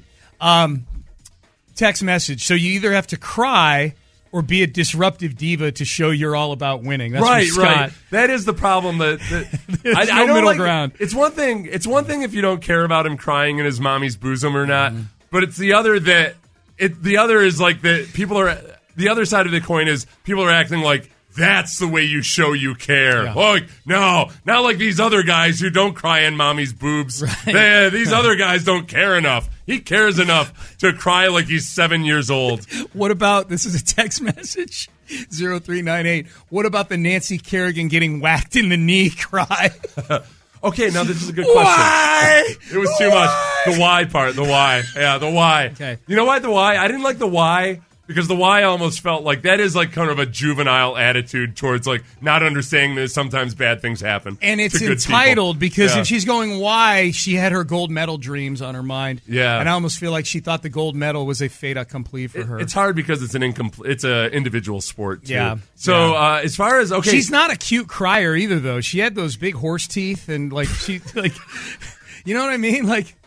Speaker 5: Text message. So you either have to cry or be a disruptive diva to show you're all about winning. That's
Speaker 6: right. That is the problem. That
Speaker 5: There's no middle ground.
Speaker 6: It's one thing if you don't care about him crying in his mommy's bosom or not. But it's the other the other is like that people are. The other side of the coin is people are acting like that's the way you show you care.
Speaker 5: Yeah.
Speaker 6: Oh, no, not like these other guys who don't cry in mommy's boobs. Right. These other guys don't care enough. He cares enough to cry like he's 7 years old.
Speaker 5: What about, this is a text message, 0398. What about the Nancy Kerrigan getting whacked in the knee cry?
Speaker 6: Okay, now this is a good question.
Speaker 5: Why?
Speaker 6: It was too much. The why part, the why. Yeah, the why.
Speaker 5: Okay.
Speaker 6: You know why the why? I didn't like the why. Because the why almost felt like that is like kind of a juvenile attitude towards like not understanding that sometimes bad things happen.
Speaker 5: And it's entitled because if she's going why, she had her gold medal dreams on her mind.
Speaker 6: Yeah.
Speaker 5: And I almost feel like she thought the gold medal was a fait accompli for her.
Speaker 6: It's hard because it's an individual sport too.
Speaker 5: Yeah.
Speaker 6: So as far as
Speaker 5: she's not a cute crier either though. She had those big horse teeth and like she like you know what I mean? Like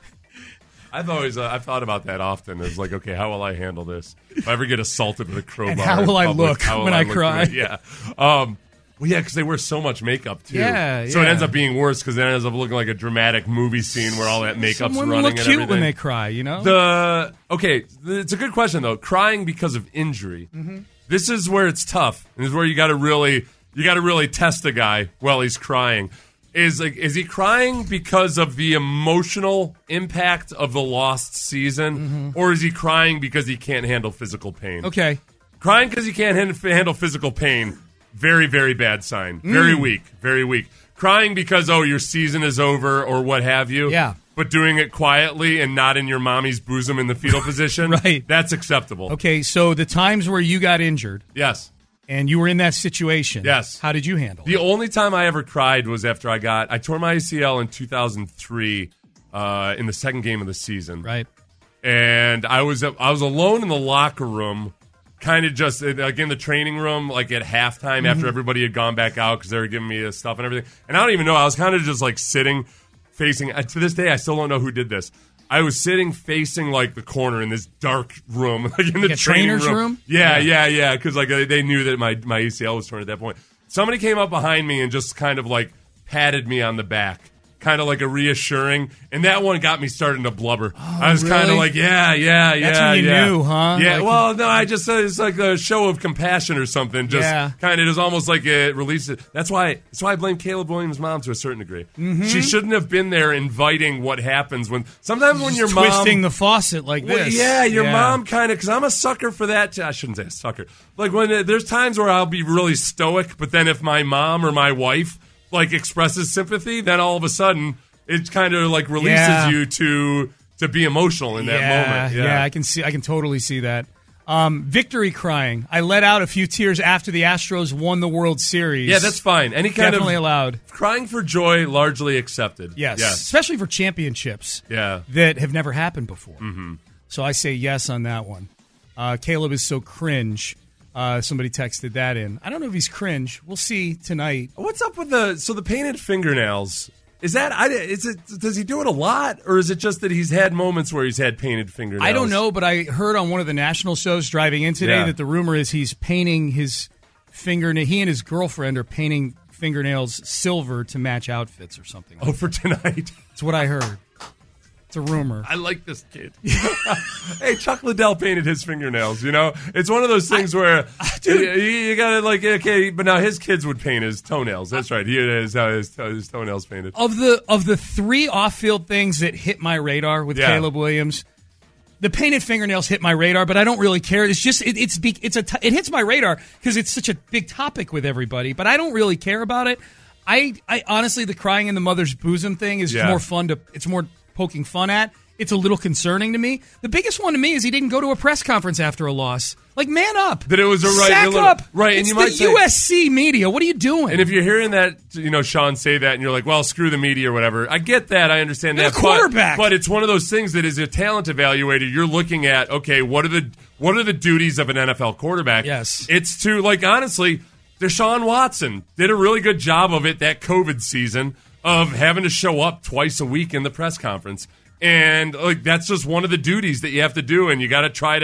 Speaker 6: I've thought about that often. It's like, okay, how will I handle this? If I ever get assaulted with a crowbar,
Speaker 5: and how will I look when I cry?
Speaker 6: Yeah, well, yeah, because they wear so much makeup too.
Speaker 5: Yeah,
Speaker 6: so it ends up being worse because it ends up looking like a dramatic movie scene where all that makeup's
Speaker 5: Some
Speaker 6: running.
Speaker 5: look
Speaker 6: and
Speaker 5: cute
Speaker 6: everything.
Speaker 5: when they cry, you know.
Speaker 6: It's a good question though. Crying because of injury. Mm-hmm. This is where it's tough. This is where you got to really test a guy while he's crying. Is he crying because of the emotional impact of the lost season, or is he crying because he can't handle physical pain?
Speaker 5: Okay.
Speaker 6: Crying because he can't handle physical pain, very, very bad sign. Very weak, very weak. Crying because, your season is over or what have you.
Speaker 5: Yeah.
Speaker 6: But doing it quietly and not in your mommy's bosom in the fetal position,
Speaker 5: right.
Speaker 6: That's acceptable.
Speaker 5: Okay, so the times where you got injured.
Speaker 6: Yes.
Speaker 5: And you were in that situation.
Speaker 6: Yes.
Speaker 5: How did you handle it?
Speaker 6: The only time I ever cried was after I tore my ACL in 2003 in the second game of the season.
Speaker 5: Right.
Speaker 6: and I was alone in the locker room, kind of just like in the training room, like at halftime after everybody had gone back out because they were giving me stuff and everything. And I don't even know. I was kind of just like sitting, facing. To this day, I still don't know who did this. I was sitting facing like the corner in this dark room, like in the training room. Yeah. Because like they knew that my ACL was torn at that point. Somebody came up behind me and just kind of like patted me on the back, kind of like a reassuring, and that one got me starting to blubber. I was kind of like, yeah.
Speaker 5: That's when you knew, huh?
Speaker 6: Yeah.
Speaker 5: Like,
Speaker 6: well, no, I just it's like a show of compassion or something. Just kind of, it was almost like it released it. That's why I blame Caleb Williams' mom to a certain degree. She shouldn't have been there inviting what happens when sometimes when your mom
Speaker 5: twisting the faucet like this.
Speaker 6: Your mom kind of, because I'm a sucker for that. I shouldn't say a sucker. Like when there's times where I'll be really stoic, but then if my mom or my wife like expresses sympathy, then all of a sudden it kind of like releases you to be emotional in that moment.
Speaker 5: Yeah, I can totally see that. Victory crying. I let out a few tears after the Astros won the World Series.
Speaker 6: Yeah, that's fine. Any kind
Speaker 5: definitely
Speaker 6: of
Speaker 5: allowed.
Speaker 6: Crying for joy, largely accepted.
Speaker 5: Yes. Especially for championships. That have never happened before. So I say yes on that one. Caleb is so cringe. Somebody texted that in. I don't know if he's cringe. We'll see tonight.
Speaker 6: What's up with the painted fingernails? Does he do it a lot, or is it just that he's had moments where he's had painted fingernails?
Speaker 5: I don't know, but I heard on one of the national shows driving in today that the rumor is he's painting his fingernail. He and his girlfriend are painting fingernails silver to match outfits or something.
Speaker 6: Oh, for tonight.
Speaker 5: That's what I heard. It's a rumor.
Speaker 6: I like this kid. Hey, Chuck Liddell painted his fingernails, you know? It's one of those things where you got to like, okay, but now his kids would paint his toenails. That's right. He has his toenails painted.
Speaker 5: Of the three off-field things that hit my radar with Caleb Williams, the painted fingernails hit my radar, but I don't really care. It's just it hits my radar because it's such a big topic with everybody, but I don't really care about it. I honestly, the crying in the mother's bosom thing is more fun to. It's more poking fun at. It's a little concerning to me. The biggest one to me is he didn't go to a press conference after a loss. Like, man up.
Speaker 6: That it was a right.
Speaker 5: Sack up.
Speaker 6: Right.
Speaker 5: It's
Speaker 6: and you might
Speaker 5: the USC media. What are you doing?
Speaker 6: And if you're hearing that, Sean say that and you're like, well, screw the media or whatever. I get that. I understand that.
Speaker 5: A quarterback.
Speaker 6: But it's one of those things that is a talent evaluator. You're looking at, okay, what are the duties of an NFL quarterback?
Speaker 5: Yes.
Speaker 6: It's to, like, honestly, Deshaun Watson did a really good job of it that COVID season of having to show up twice a week in the press conference. And like that's just one of the duties that you have to do, and you got to try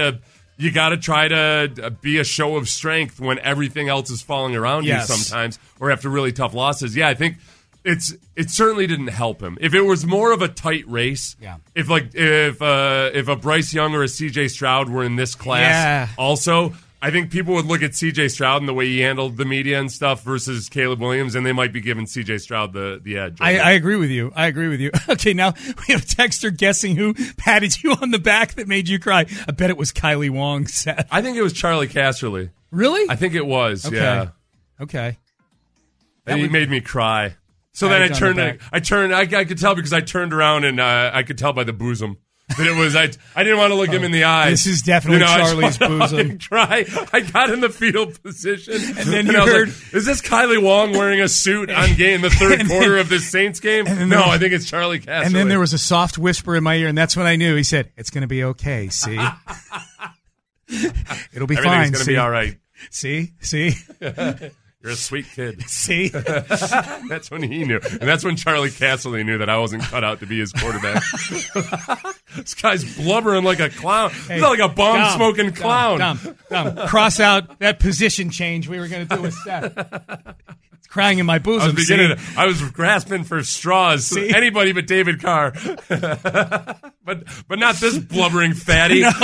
Speaker 6: to be a show of strength when everything else is falling around you sometimes, or after really tough losses. Yeah, I think it certainly didn't help him. If it was more of a tight race, if a Bryce Young or a C.J. Stroud were in this class, also. I think people would look at C.J. Stroud and the way he handled the media and stuff versus Caleb Williams, and they might be giving C.J. Stroud the edge.
Speaker 5: I agree with you. Okay, now we have a texter guessing who patted you on the back that made you cry. I bet it was Kylie Wong, Seth.
Speaker 6: I think it was Charlie Casserly.
Speaker 5: Really?
Speaker 6: I think it was,
Speaker 5: Okay. Okay.
Speaker 6: And he made me cry. So then I could tell because I turned around and I could tell by the bosom. That it was, I didn't want to look him in the eye.
Speaker 5: This is definitely Charlie's bosom.
Speaker 6: I got in the field position.
Speaker 5: And then you heard,
Speaker 6: like, is this Kylie Wong wearing a suit on game in the third quarter of this Saints game? No, I think it's Charlie Casserly.
Speaker 5: And then there was a soft whisper in my ear, and that's when I knew. He said, it's going to be okay, see? It'll be fine,
Speaker 6: Everything's going to be all right.
Speaker 5: See?
Speaker 6: You're a sweet kid.
Speaker 5: See?
Speaker 6: That's when he knew. And that's when Charlie Casserly knew that I wasn't cut out to be his quarterback. This guy's blubbering like a clown. He's like a bomb-smoking clown.
Speaker 5: Dumb. Cross out that position change we were going to do with Seth. It's crying in my bosom.
Speaker 6: I was grasping for straws. See? Anybody but David Carr. but not this blubbering fatty.
Speaker 5: No.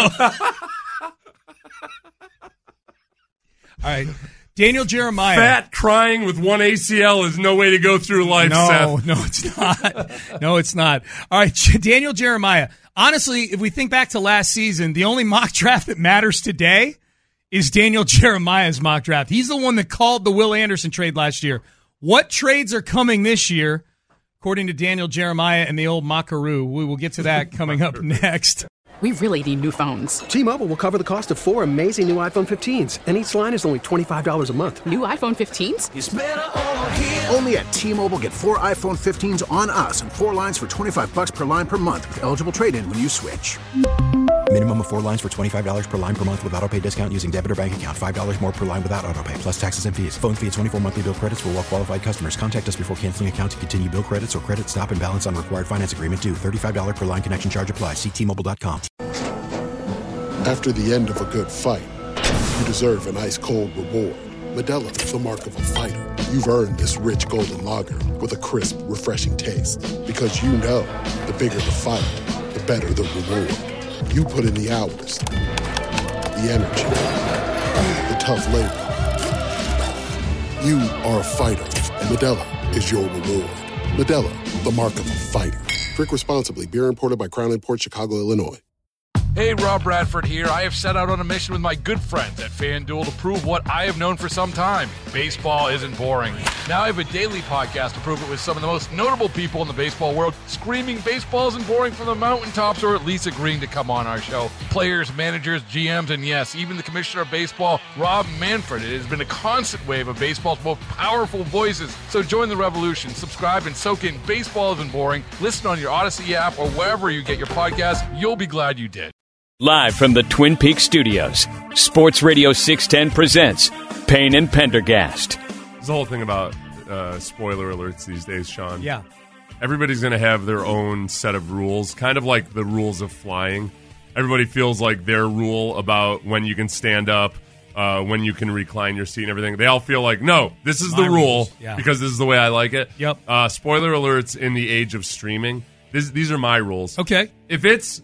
Speaker 5: All right. Daniel Jeremiah.
Speaker 6: Fat crying with one ACL is no way to go through life, Seth.
Speaker 5: No, it's not. No, it's not. All right, Daniel Jeremiah. Honestly, if we think back to last season, the only mock draft that matters today is Daniel Jeremiah's mock draft. He's the one that called the Will Anderson trade last year. What trades are coming this year, according to Daniel Jeremiah and the old Mockaroo? We will get to that coming up next.
Speaker 10: We really need new phones.
Speaker 11: T-Mobile will cover the cost of 4 amazing new iPhone 15s, and each line is only $25 a month.
Speaker 10: New iPhone 15s?
Speaker 12: It's better over here. Only at T-Mobile, get 4 iPhone 15s on us and 4 lines for $25 per line per month with eligible trade-in when you switch.
Speaker 13: Minimum of 4 lines for $25 per line per month with autopay discount using debit or bank account. $5 more per line without autopay, plus taxes and fees. Phone fee at 24 monthly bill credits for well-qualified customers. Contact us before canceling account to continue bill credits or credit stop and balance on required finance agreement due. $35 per line connection charge applies. See T-Mobile.com.
Speaker 14: After the end of a good fight, you deserve an ice-cold reward. Modelo is the mark of a fighter. You've earned this rich golden lager with a crisp, refreshing taste. Because you know, the bigger the fight, the better the reward. You put in the hours, the energy, the tough labor. You are a fighter, and Modelo is your reward. Modelo, the mark of a fighter. Drink responsibly. Beer imported by Crown Imports, Chicago, Illinois.
Speaker 15: Hey, Rob Bradford here. I have set out on a mission with my good friends at FanDuel to prove what I have known for some time. Baseball isn't boring. Now I have a daily podcast to prove it with some of the most notable people in the baseball world, screaming baseball isn't boring from the mountaintops, or at least agreeing to come on our show. Players, managers, GMs, and yes, even the commissioner of baseball, Rob Manfred. It has been a constant wave of baseball's most powerful voices. So join the revolution. Subscribe and soak in Baseball Isn't Boring. Listen on your Odyssey app or wherever you get your podcasts. You'll be glad you did.
Speaker 4: Live from the Twin Peaks studios, Sports Radio 610 presents Payne and Pendergast.
Speaker 6: There's the whole thing about spoiler alerts these days, Sean.
Speaker 5: Yeah.
Speaker 6: Everybody's going to have their own set of rules, kind of like the rules of flying. Everybody feels like their rule about when you can stand up, when you can recline your seat and everything. They all feel like, no, this is the rule because this is the way I like it.
Speaker 5: Yep.
Speaker 6: Spoiler alerts in the age of streaming. These are my rules.
Speaker 5: Okay.
Speaker 6: If it's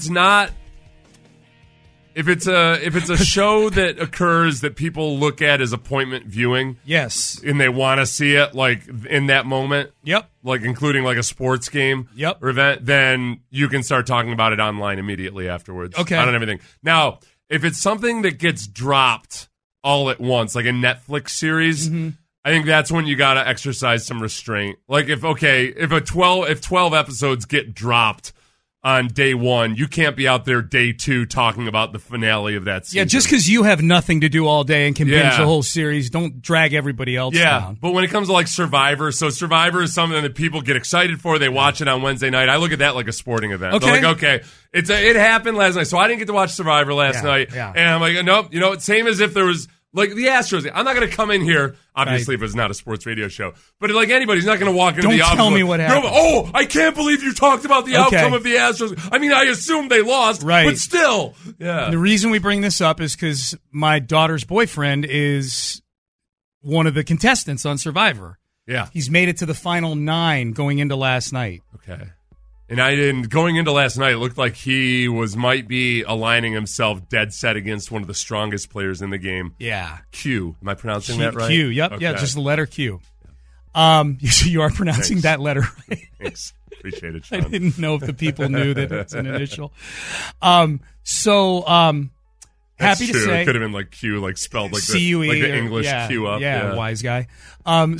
Speaker 6: a show that occurs that people look at as appointment viewing,
Speaker 5: yes,
Speaker 6: and they want to see it like in that moment,
Speaker 5: yep,
Speaker 6: like including like a sports game,
Speaker 5: yep,
Speaker 6: or event, then you can start talking about it online immediately afterwards.
Speaker 5: Okay,
Speaker 6: on everything. Now, if it's something that gets dropped all at once, like a Netflix series, I think that's when you got to exercise some restraint. Like if 12 episodes get dropped on day one, you can't be out there day two talking about the finale of that season.
Speaker 5: Yeah, just because you have nothing to do all day and can binge the whole series, don't drag everybody else down.
Speaker 6: But when it comes to like Survivor, so Survivor is something that people get excited for. They watch it on Wednesday night. I look at that like a sporting event.
Speaker 5: Okay.
Speaker 6: They're like, okay, it happened last night, so I didn't get to watch Survivor last night.
Speaker 5: Yeah.
Speaker 6: And I'm like, nope, same as if there was like the Astros. I'm not going to come in here, obviously, if it's not a sports radio show. But like anybody's not going to walk into the office.
Speaker 5: Don't tell me what happened.
Speaker 6: Oh, I can't believe you talked about the outcome of the Astros. I mean, I assumed they lost, but still. Yeah.
Speaker 5: And the reason we bring this up is because my daughter's boyfriend is one of the contestants on Survivor.
Speaker 6: Yeah.
Speaker 5: He's made it to the final 9 going into last night.
Speaker 6: Okay. And going into last night, it looked like he might be aligning himself dead set against one of the strongest players in the game.
Speaker 5: Yeah.
Speaker 6: Q. Am I pronouncing that right?
Speaker 5: Q, yep.
Speaker 6: Okay.
Speaker 5: Yeah, just the letter Q. You are pronouncing that letter right.
Speaker 6: Thanks. Appreciate it, Sean.
Speaker 5: I didn't know if the people knew that it's an initial. Happy
Speaker 6: That's
Speaker 5: to
Speaker 6: true.
Speaker 5: say.
Speaker 6: It could have been like Q, like spelled like
Speaker 5: C-U-E,
Speaker 6: like the English Q up.
Speaker 5: Yeah, wise guy. I'm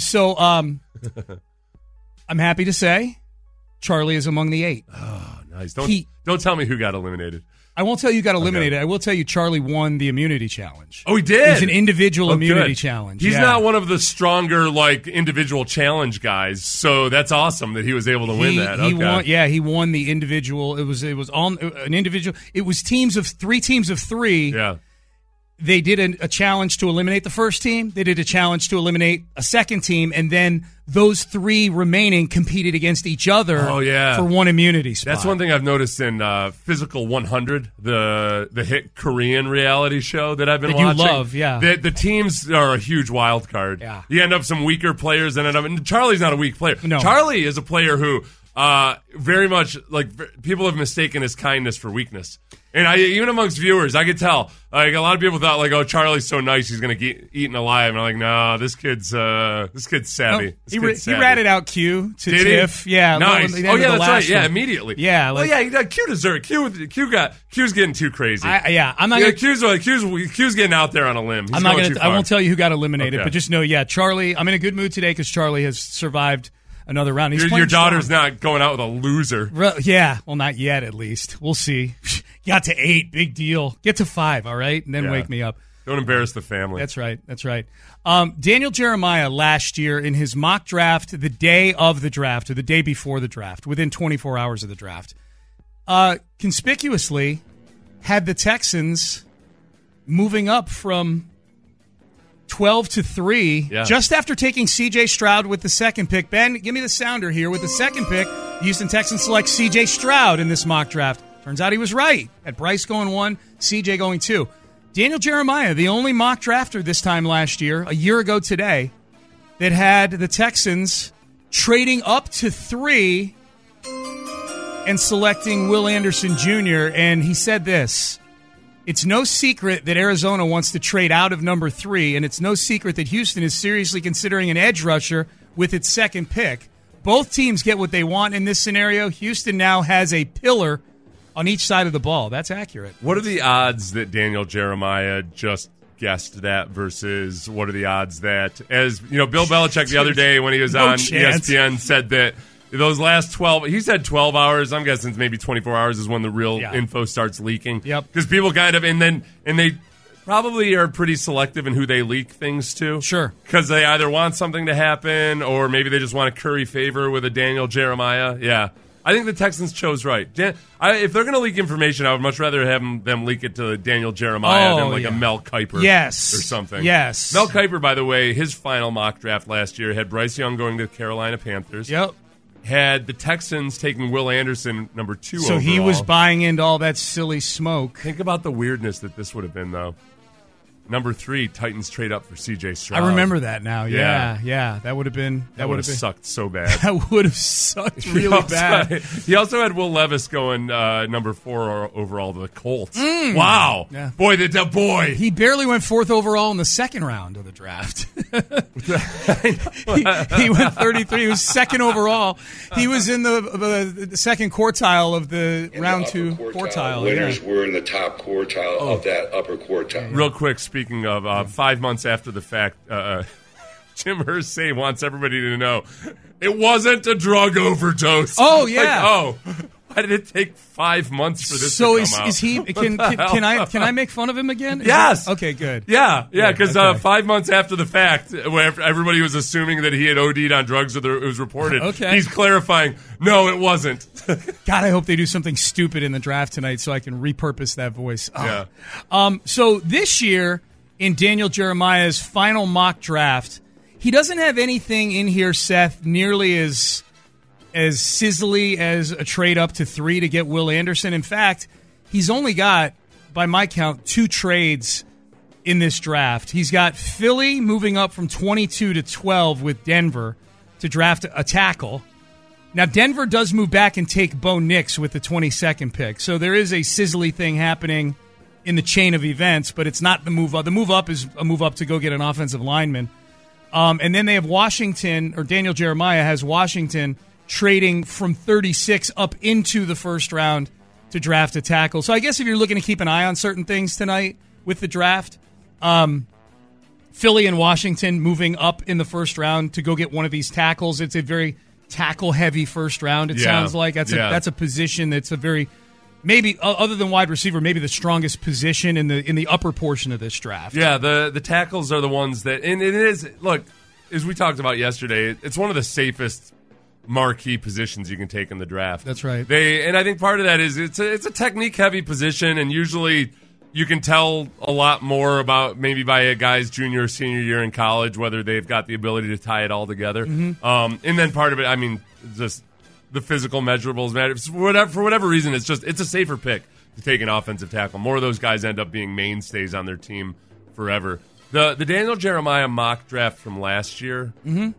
Speaker 5: happy to say Charlie is among the 8.
Speaker 6: Oh, nice. Don't tell me who got eliminated.
Speaker 5: I won't tell you who got eliminated. I will tell you Charlie won the immunity challenge.
Speaker 6: Oh, he did?
Speaker 5: It was an individual immunity
Speaker 6: good.
Speaker 5: challenge.
Speaker 6: He's not one of the stronger, like, individual challenge guys, so that's awesome that he was able to win that.
Speaker 5: He won the individual. It was on an individual. It was teams of 3.
Speaker 6: Yeah.
Speaker 5: They did a challenge to eliminate the first team. They did a challenge to eliminate a second team, and then those 3 remaining competed against each other for one immunity spot.
Speaker 6: That's one thing I've noticed in Physical 100, the hit Korean reality show that I've been watching.
Speaker 5: You love, yeah.
Speaker 6: The teams are a huge wild card.
Speaker 5: Yeah.
Speaker 6: You end up some weaker players, and Charlie's not a weak player.
Speaker 5: No.
Speaker 6: Charlie is a player who very much, like, people have mistaken his kindness for weakness. And even amongst viewers, I could tell. Like, a lot of people thought, like, oh, Charlie's so nice, he's going to get eaten alive. And I'm like, no, this kid's savvy.
Speaker 5: He ratted out Q to
Speaker 6: Did
Speaker 5: Tiff.
Speaker 6: He?
Speaker 5: Yeah.
Speaker 6: Nice.
Speaker 5: That's
Speaker 6: right. Yeah, immediately.
Speaker 5: Yeah.
Speaker 6: Q deserved. Q's getting too crazy.
Speaker 5: I'm not.
Speaker 6: Q's getting out there on a limb.
Speaker 5: I'm not going to. I won't tell you who got eliminated,
Speaker 6: Okay.
Speaker 5: but just know, Charlie. I'm in a good mood today because Charlie has survived another round.
Speaker 6: Your daughter's not going out with a loser.
Speaker 5: Yeah, well, not yet, at least. We'll see. Got to 8, big deal. Get to 5, all right, and then wake me up.
Speaker 6: Don't embarrass the family.
Speaker 5: That's right. Daniel Jeremiah last year in his mock draft, the day of the draft or the day before the draft, within 24 hours of the draft, conspicuously had the Texans moving up from 12 to 3 just after taking C.J. Stroud with the second pick. Ben, give me the sounder here. With the second pick, Houston Texans select C.J. Stroud in this mock draft. Turns out he was right. Had Bryce going 1, C.J. going 2. Daniel Jeremiah, the only mock drafter this time last year, a year ago today, that had the Texans trading up to 3 and selecting Will Anderson Jr., and he said this: "It's no secret that Arizona wants to trade out of number 3, and it's no secret that Houston is seriously considering an edge rusher with its second pick. Both teams get what they want in this scenario. Houston now has a pillar on each side of the ball." That's accurate.
Speaker 6: What are the odds that Daniel Jeremiah just guessed that versus what are the odds that, as you know, Bill Belichick the other day when he was on ESPN said that those last 12, he said 12 hours. I'm guessing maybe 24 hours is when the real info starts leaking.
Speaker 5: Yep.
Speaker 6: Because people kind of, and they probably are pretty selective in who they leak things to.
Speaker 5: Sure.
Speaker 6: Because they either want something to happen or maybe they just want to curry favor with a Daniel Jeremiah. Yeah. I think the Texans chose right. If they're going to leak information, I would much rather have them leak it to Daniel Jeremiah than a Mel Kiper or something.
Speaker 5: Yes.
Speaker 6: Mel Kiper, by the way, his final mock draft last year had Bryce Young going to the Carolina Panthers.
Speaker 5: Yep.
Speaker 6: Had the Texans taking Will Anderson number 2
Speaker 5: So
Speaker 6: overall.
Speaker 5: he was buying into all that silly smoke.
Speaker 6: Think about the weirdness that this would have been, though. Number 3, Titans trade up for C.J. Stroud.
Speaker 5: I remember that now. Yeah. That would have been.
Speaker 6: That would have sucked so bad.
Speaker 5: That would have sucked really bad.
Speaker 6: He also had Will Levis going number 4 overall to the Colts. Wow.
Speaker 5: Yeah.
Speaker 6: Boy.
Speaker 5: He barely went 4th overall in the second round of the draft. he went 33. He was 2nd overall. He was in the second quartile of the round 2 quartile.
Speaker 16: Winners were in the top quartile of that upper quartile.
Speaker 6: Real quick, speaking of 5 months after the fact, Jim Irsay wants everybody to know it wasn't a drug overdose.
Speaker 5: Oh, yeah.
Speaker 6: Why did it take 5 months for this
Speaker 5: so
Speaker 6: to come out?
Speaker 5: is he? Can I make fun of him again?
Speaker 6: Yes.
Speaker 5: Okay, good.
Speaker 6: Yeah, because 5 months after the fact, where everybody was assuming that he had OD'd on drugs, or it was reported.
Speaker 5: Okay.
Speaker 6: He's clarifying, no, it wasn't.
Speaker 5: God, I hope they do something stupid in the draft tonight so I can repurpose that voice.
Speaker 6: Yeah.
Speaker 5: So this year, in Daniel Jeremiah's final mock draft, he doesn't have anything in here, Seth, nearly as sizzly as a trade up to 3 to get Will Anderson. In fact, he's only got, by my count, 2 trades in this draft. He's got Philly moving up from 22 to 12 with Denver to draft a tackle. Now, Denver does move back and take Bo Nix with the 22nd pick. So there is a sizzly thing happening in the chain of events, but it's not the move up. The move up is a move up to go get an offensive lineman. And then they have Washington, or Daniel Jeremiah has Washington trading from 36 up into the first round to draft a tackle. So I guess if you're looking to keep an eye on certain things tonight with the draft, Philly and Washington moving up in the first round to go get one of these tackles. It's a very tackle-heavy first round, it sounds like. That's a position that's a very, maybe, other than wide receiver, maybe the strongest position in the upper portion of this draft.
Speaker 6: Yeah, the tackles are the ones that, and it is, look, as we talked about yesterday, it's one of the safest marquee positions you can take in the draft.
Speaker 5: That's right.
Speaker 6: And I think part of that is it's a technique heavy position, and usually you can tell a lot more about maybe by a guy's junior or senior year in college whether they've got the ability to tie it all together. And then part of it, I mean, just the physical measurables matter. For whatever reason, it's a safer pick to take an offensive tackle. More of those guys end up being mainstays on their team forever. The Daniel Jeremiah mock draft from last year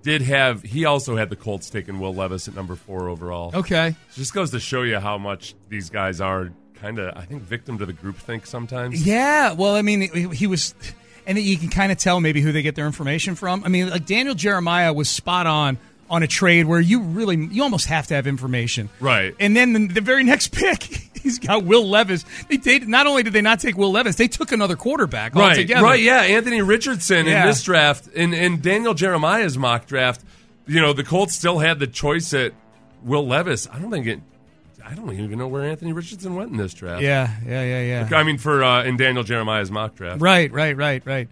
Speaker 6: he also had the Colts taking Will Levis at number 4 overall.
Speaker 5: Okay.
Speaker 6: It just goes to show you how much these guys are kind of, I think, victim to the groupthink sometimes.
Speaker 5: Yeah, well, I mean, he was, and you can kind of tell maybe who they get their information from. I mean, like Daniel Jeremiah was spot on a trade where you almost have to have information.
Speaker 6: Right.
Speaker 5: And then the very next pick, he's got Will Levis. Not only did they not take Will Levis, they took another quarterback altogether.
Speaker 6: Right, yeah. Anthony Richardson in this draft, in Daniel Jeremiah's mock draft, the Colts still had the choice at Will Levis. I don't even know where Anthony Richardson went in this draft.
Speaker 5: Yeah.
Speaker 6: I mean, in Daniel Jeremiah's mock draft.
Speaker 5: Right.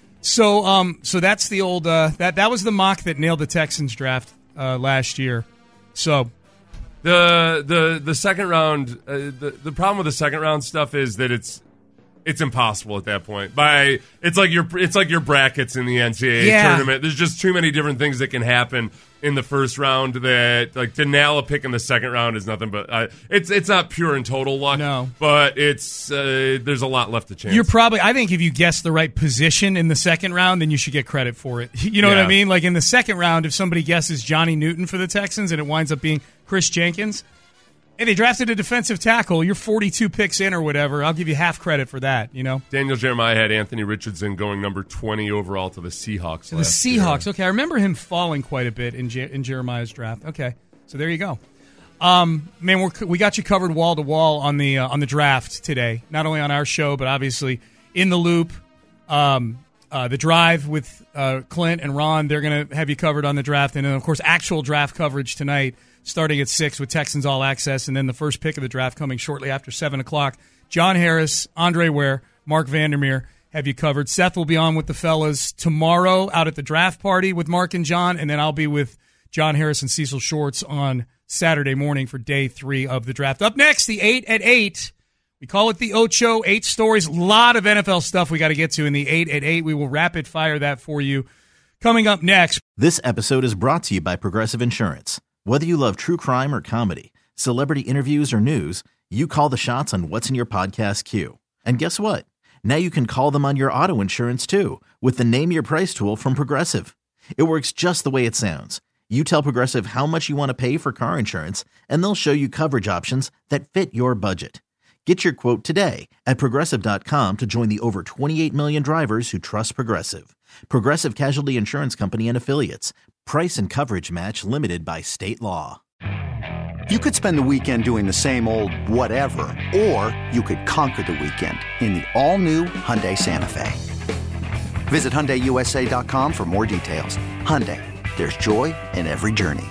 Speaker 5: So that's the old that was the mock that nailed the Texans draft last year. So
Speaker 6: The second round, the problem with the second round stuff is that it's impossible at that point. It's like your brackets in the NCAA tournament. There's just too many different things that can happen in the first round that, like, to nail a pick in the second round is nothing but it's not pure and total luck.
Speaker 5: No,
Speaker 6: but it's there's a lot left to chance.
Speaker 5: I think if you guess the right position in the second round, then you should get credit for it. You know what I mean? Like in the second round, if somebody guesses Johnny Newton for the Texans and it winds up being Chris Jenkins, and they drafted a defensive tackle, you're 42 picks in or whatever, I'll give you half credit for that, you know?
Speaker 6: Daniel Jeremiah had Anthony Richardson going number 20 overall to the Seahawks.
Speaker 5: The Seahawks, okay. I remember him falling quite a bit in Jeremiah's draft. Okay, so there you go. Man, we got you covered wall to wall on the draft today. Not only on our show, but obviously in the loop. The drive with Clint and Ron, they're going to have you covered on the draft, and then of course actual draft coverage tonight, starting at 6 with Texans All Access, and then the first pick of the draft coming shortly after 7 o'clock. John Harris, Andre Ware, Mark Vandermeer have you covered. Seth will be on with the fellas tomorrow out at the draft party with Mark and John, and then I'll be with John Harris and Cecil Shorts on Saturday morning for day 3 of the draft. Up next, the 8 at 8. We call it the Ocho, 8 stories. A lot of NFL stuff we got to get to in the 8 at 8. We will rapid fire that for you. Coming up next.
Speaker 3: This episode is brought to you by Progressive Insurance. Whether you love true crime or comedy, celebrity interviews or news, you call the shots on what's in your podcast queue. And guess what? Now you can call them on your auto insurance too with the Name Your Price tool from Progressive. It works just the way it sounds. You tell Progressive how much you want to pay for car insurance, and they'll show you coverage options that fit your budget. Get your quote today at Progressive.com to join the over 28 million drivers who trust Progressive. Progressive Casualty Insurance Company and Affiliates. Price and coverage match limited by state law.
Speaker 1: You could spend the weekend doing the same old whatever, or you could conquer the weekend in the all-new Hyundai Santa Fe. Visit HyundaiUSA.com for more details. Hyundai, there's joy in every journey.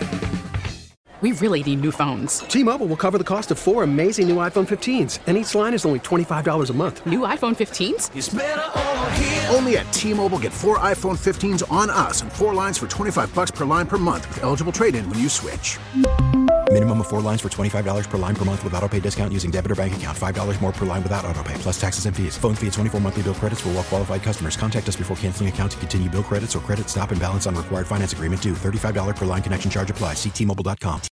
Speaker 10: We really need new phones.
Speaker 11: T-Mobile will cover the cost of 4 amazing new iPhone 15s, and each line is only $25 a month.
Speaker 10: New iPhone 15s?
Speaker 12: It's better over here. Only at T-Mobile, get 4 iPhone 15s on us and 4 lines for $25 per line per month with eligible trade-in when you switch.
Speaker 13: Minimum of 4 lines for $25 per line per month with autopay discount using debit or bank account. $5 more per line without autopay, plus taxes and fees. Phone fee at 24 monthly bill credits for well-qualified customers. Contact us before canceling account to continue bill credits or credit stop and balance on required finance agreement due. $35 per line connection charge applies. See T-Mobile.com.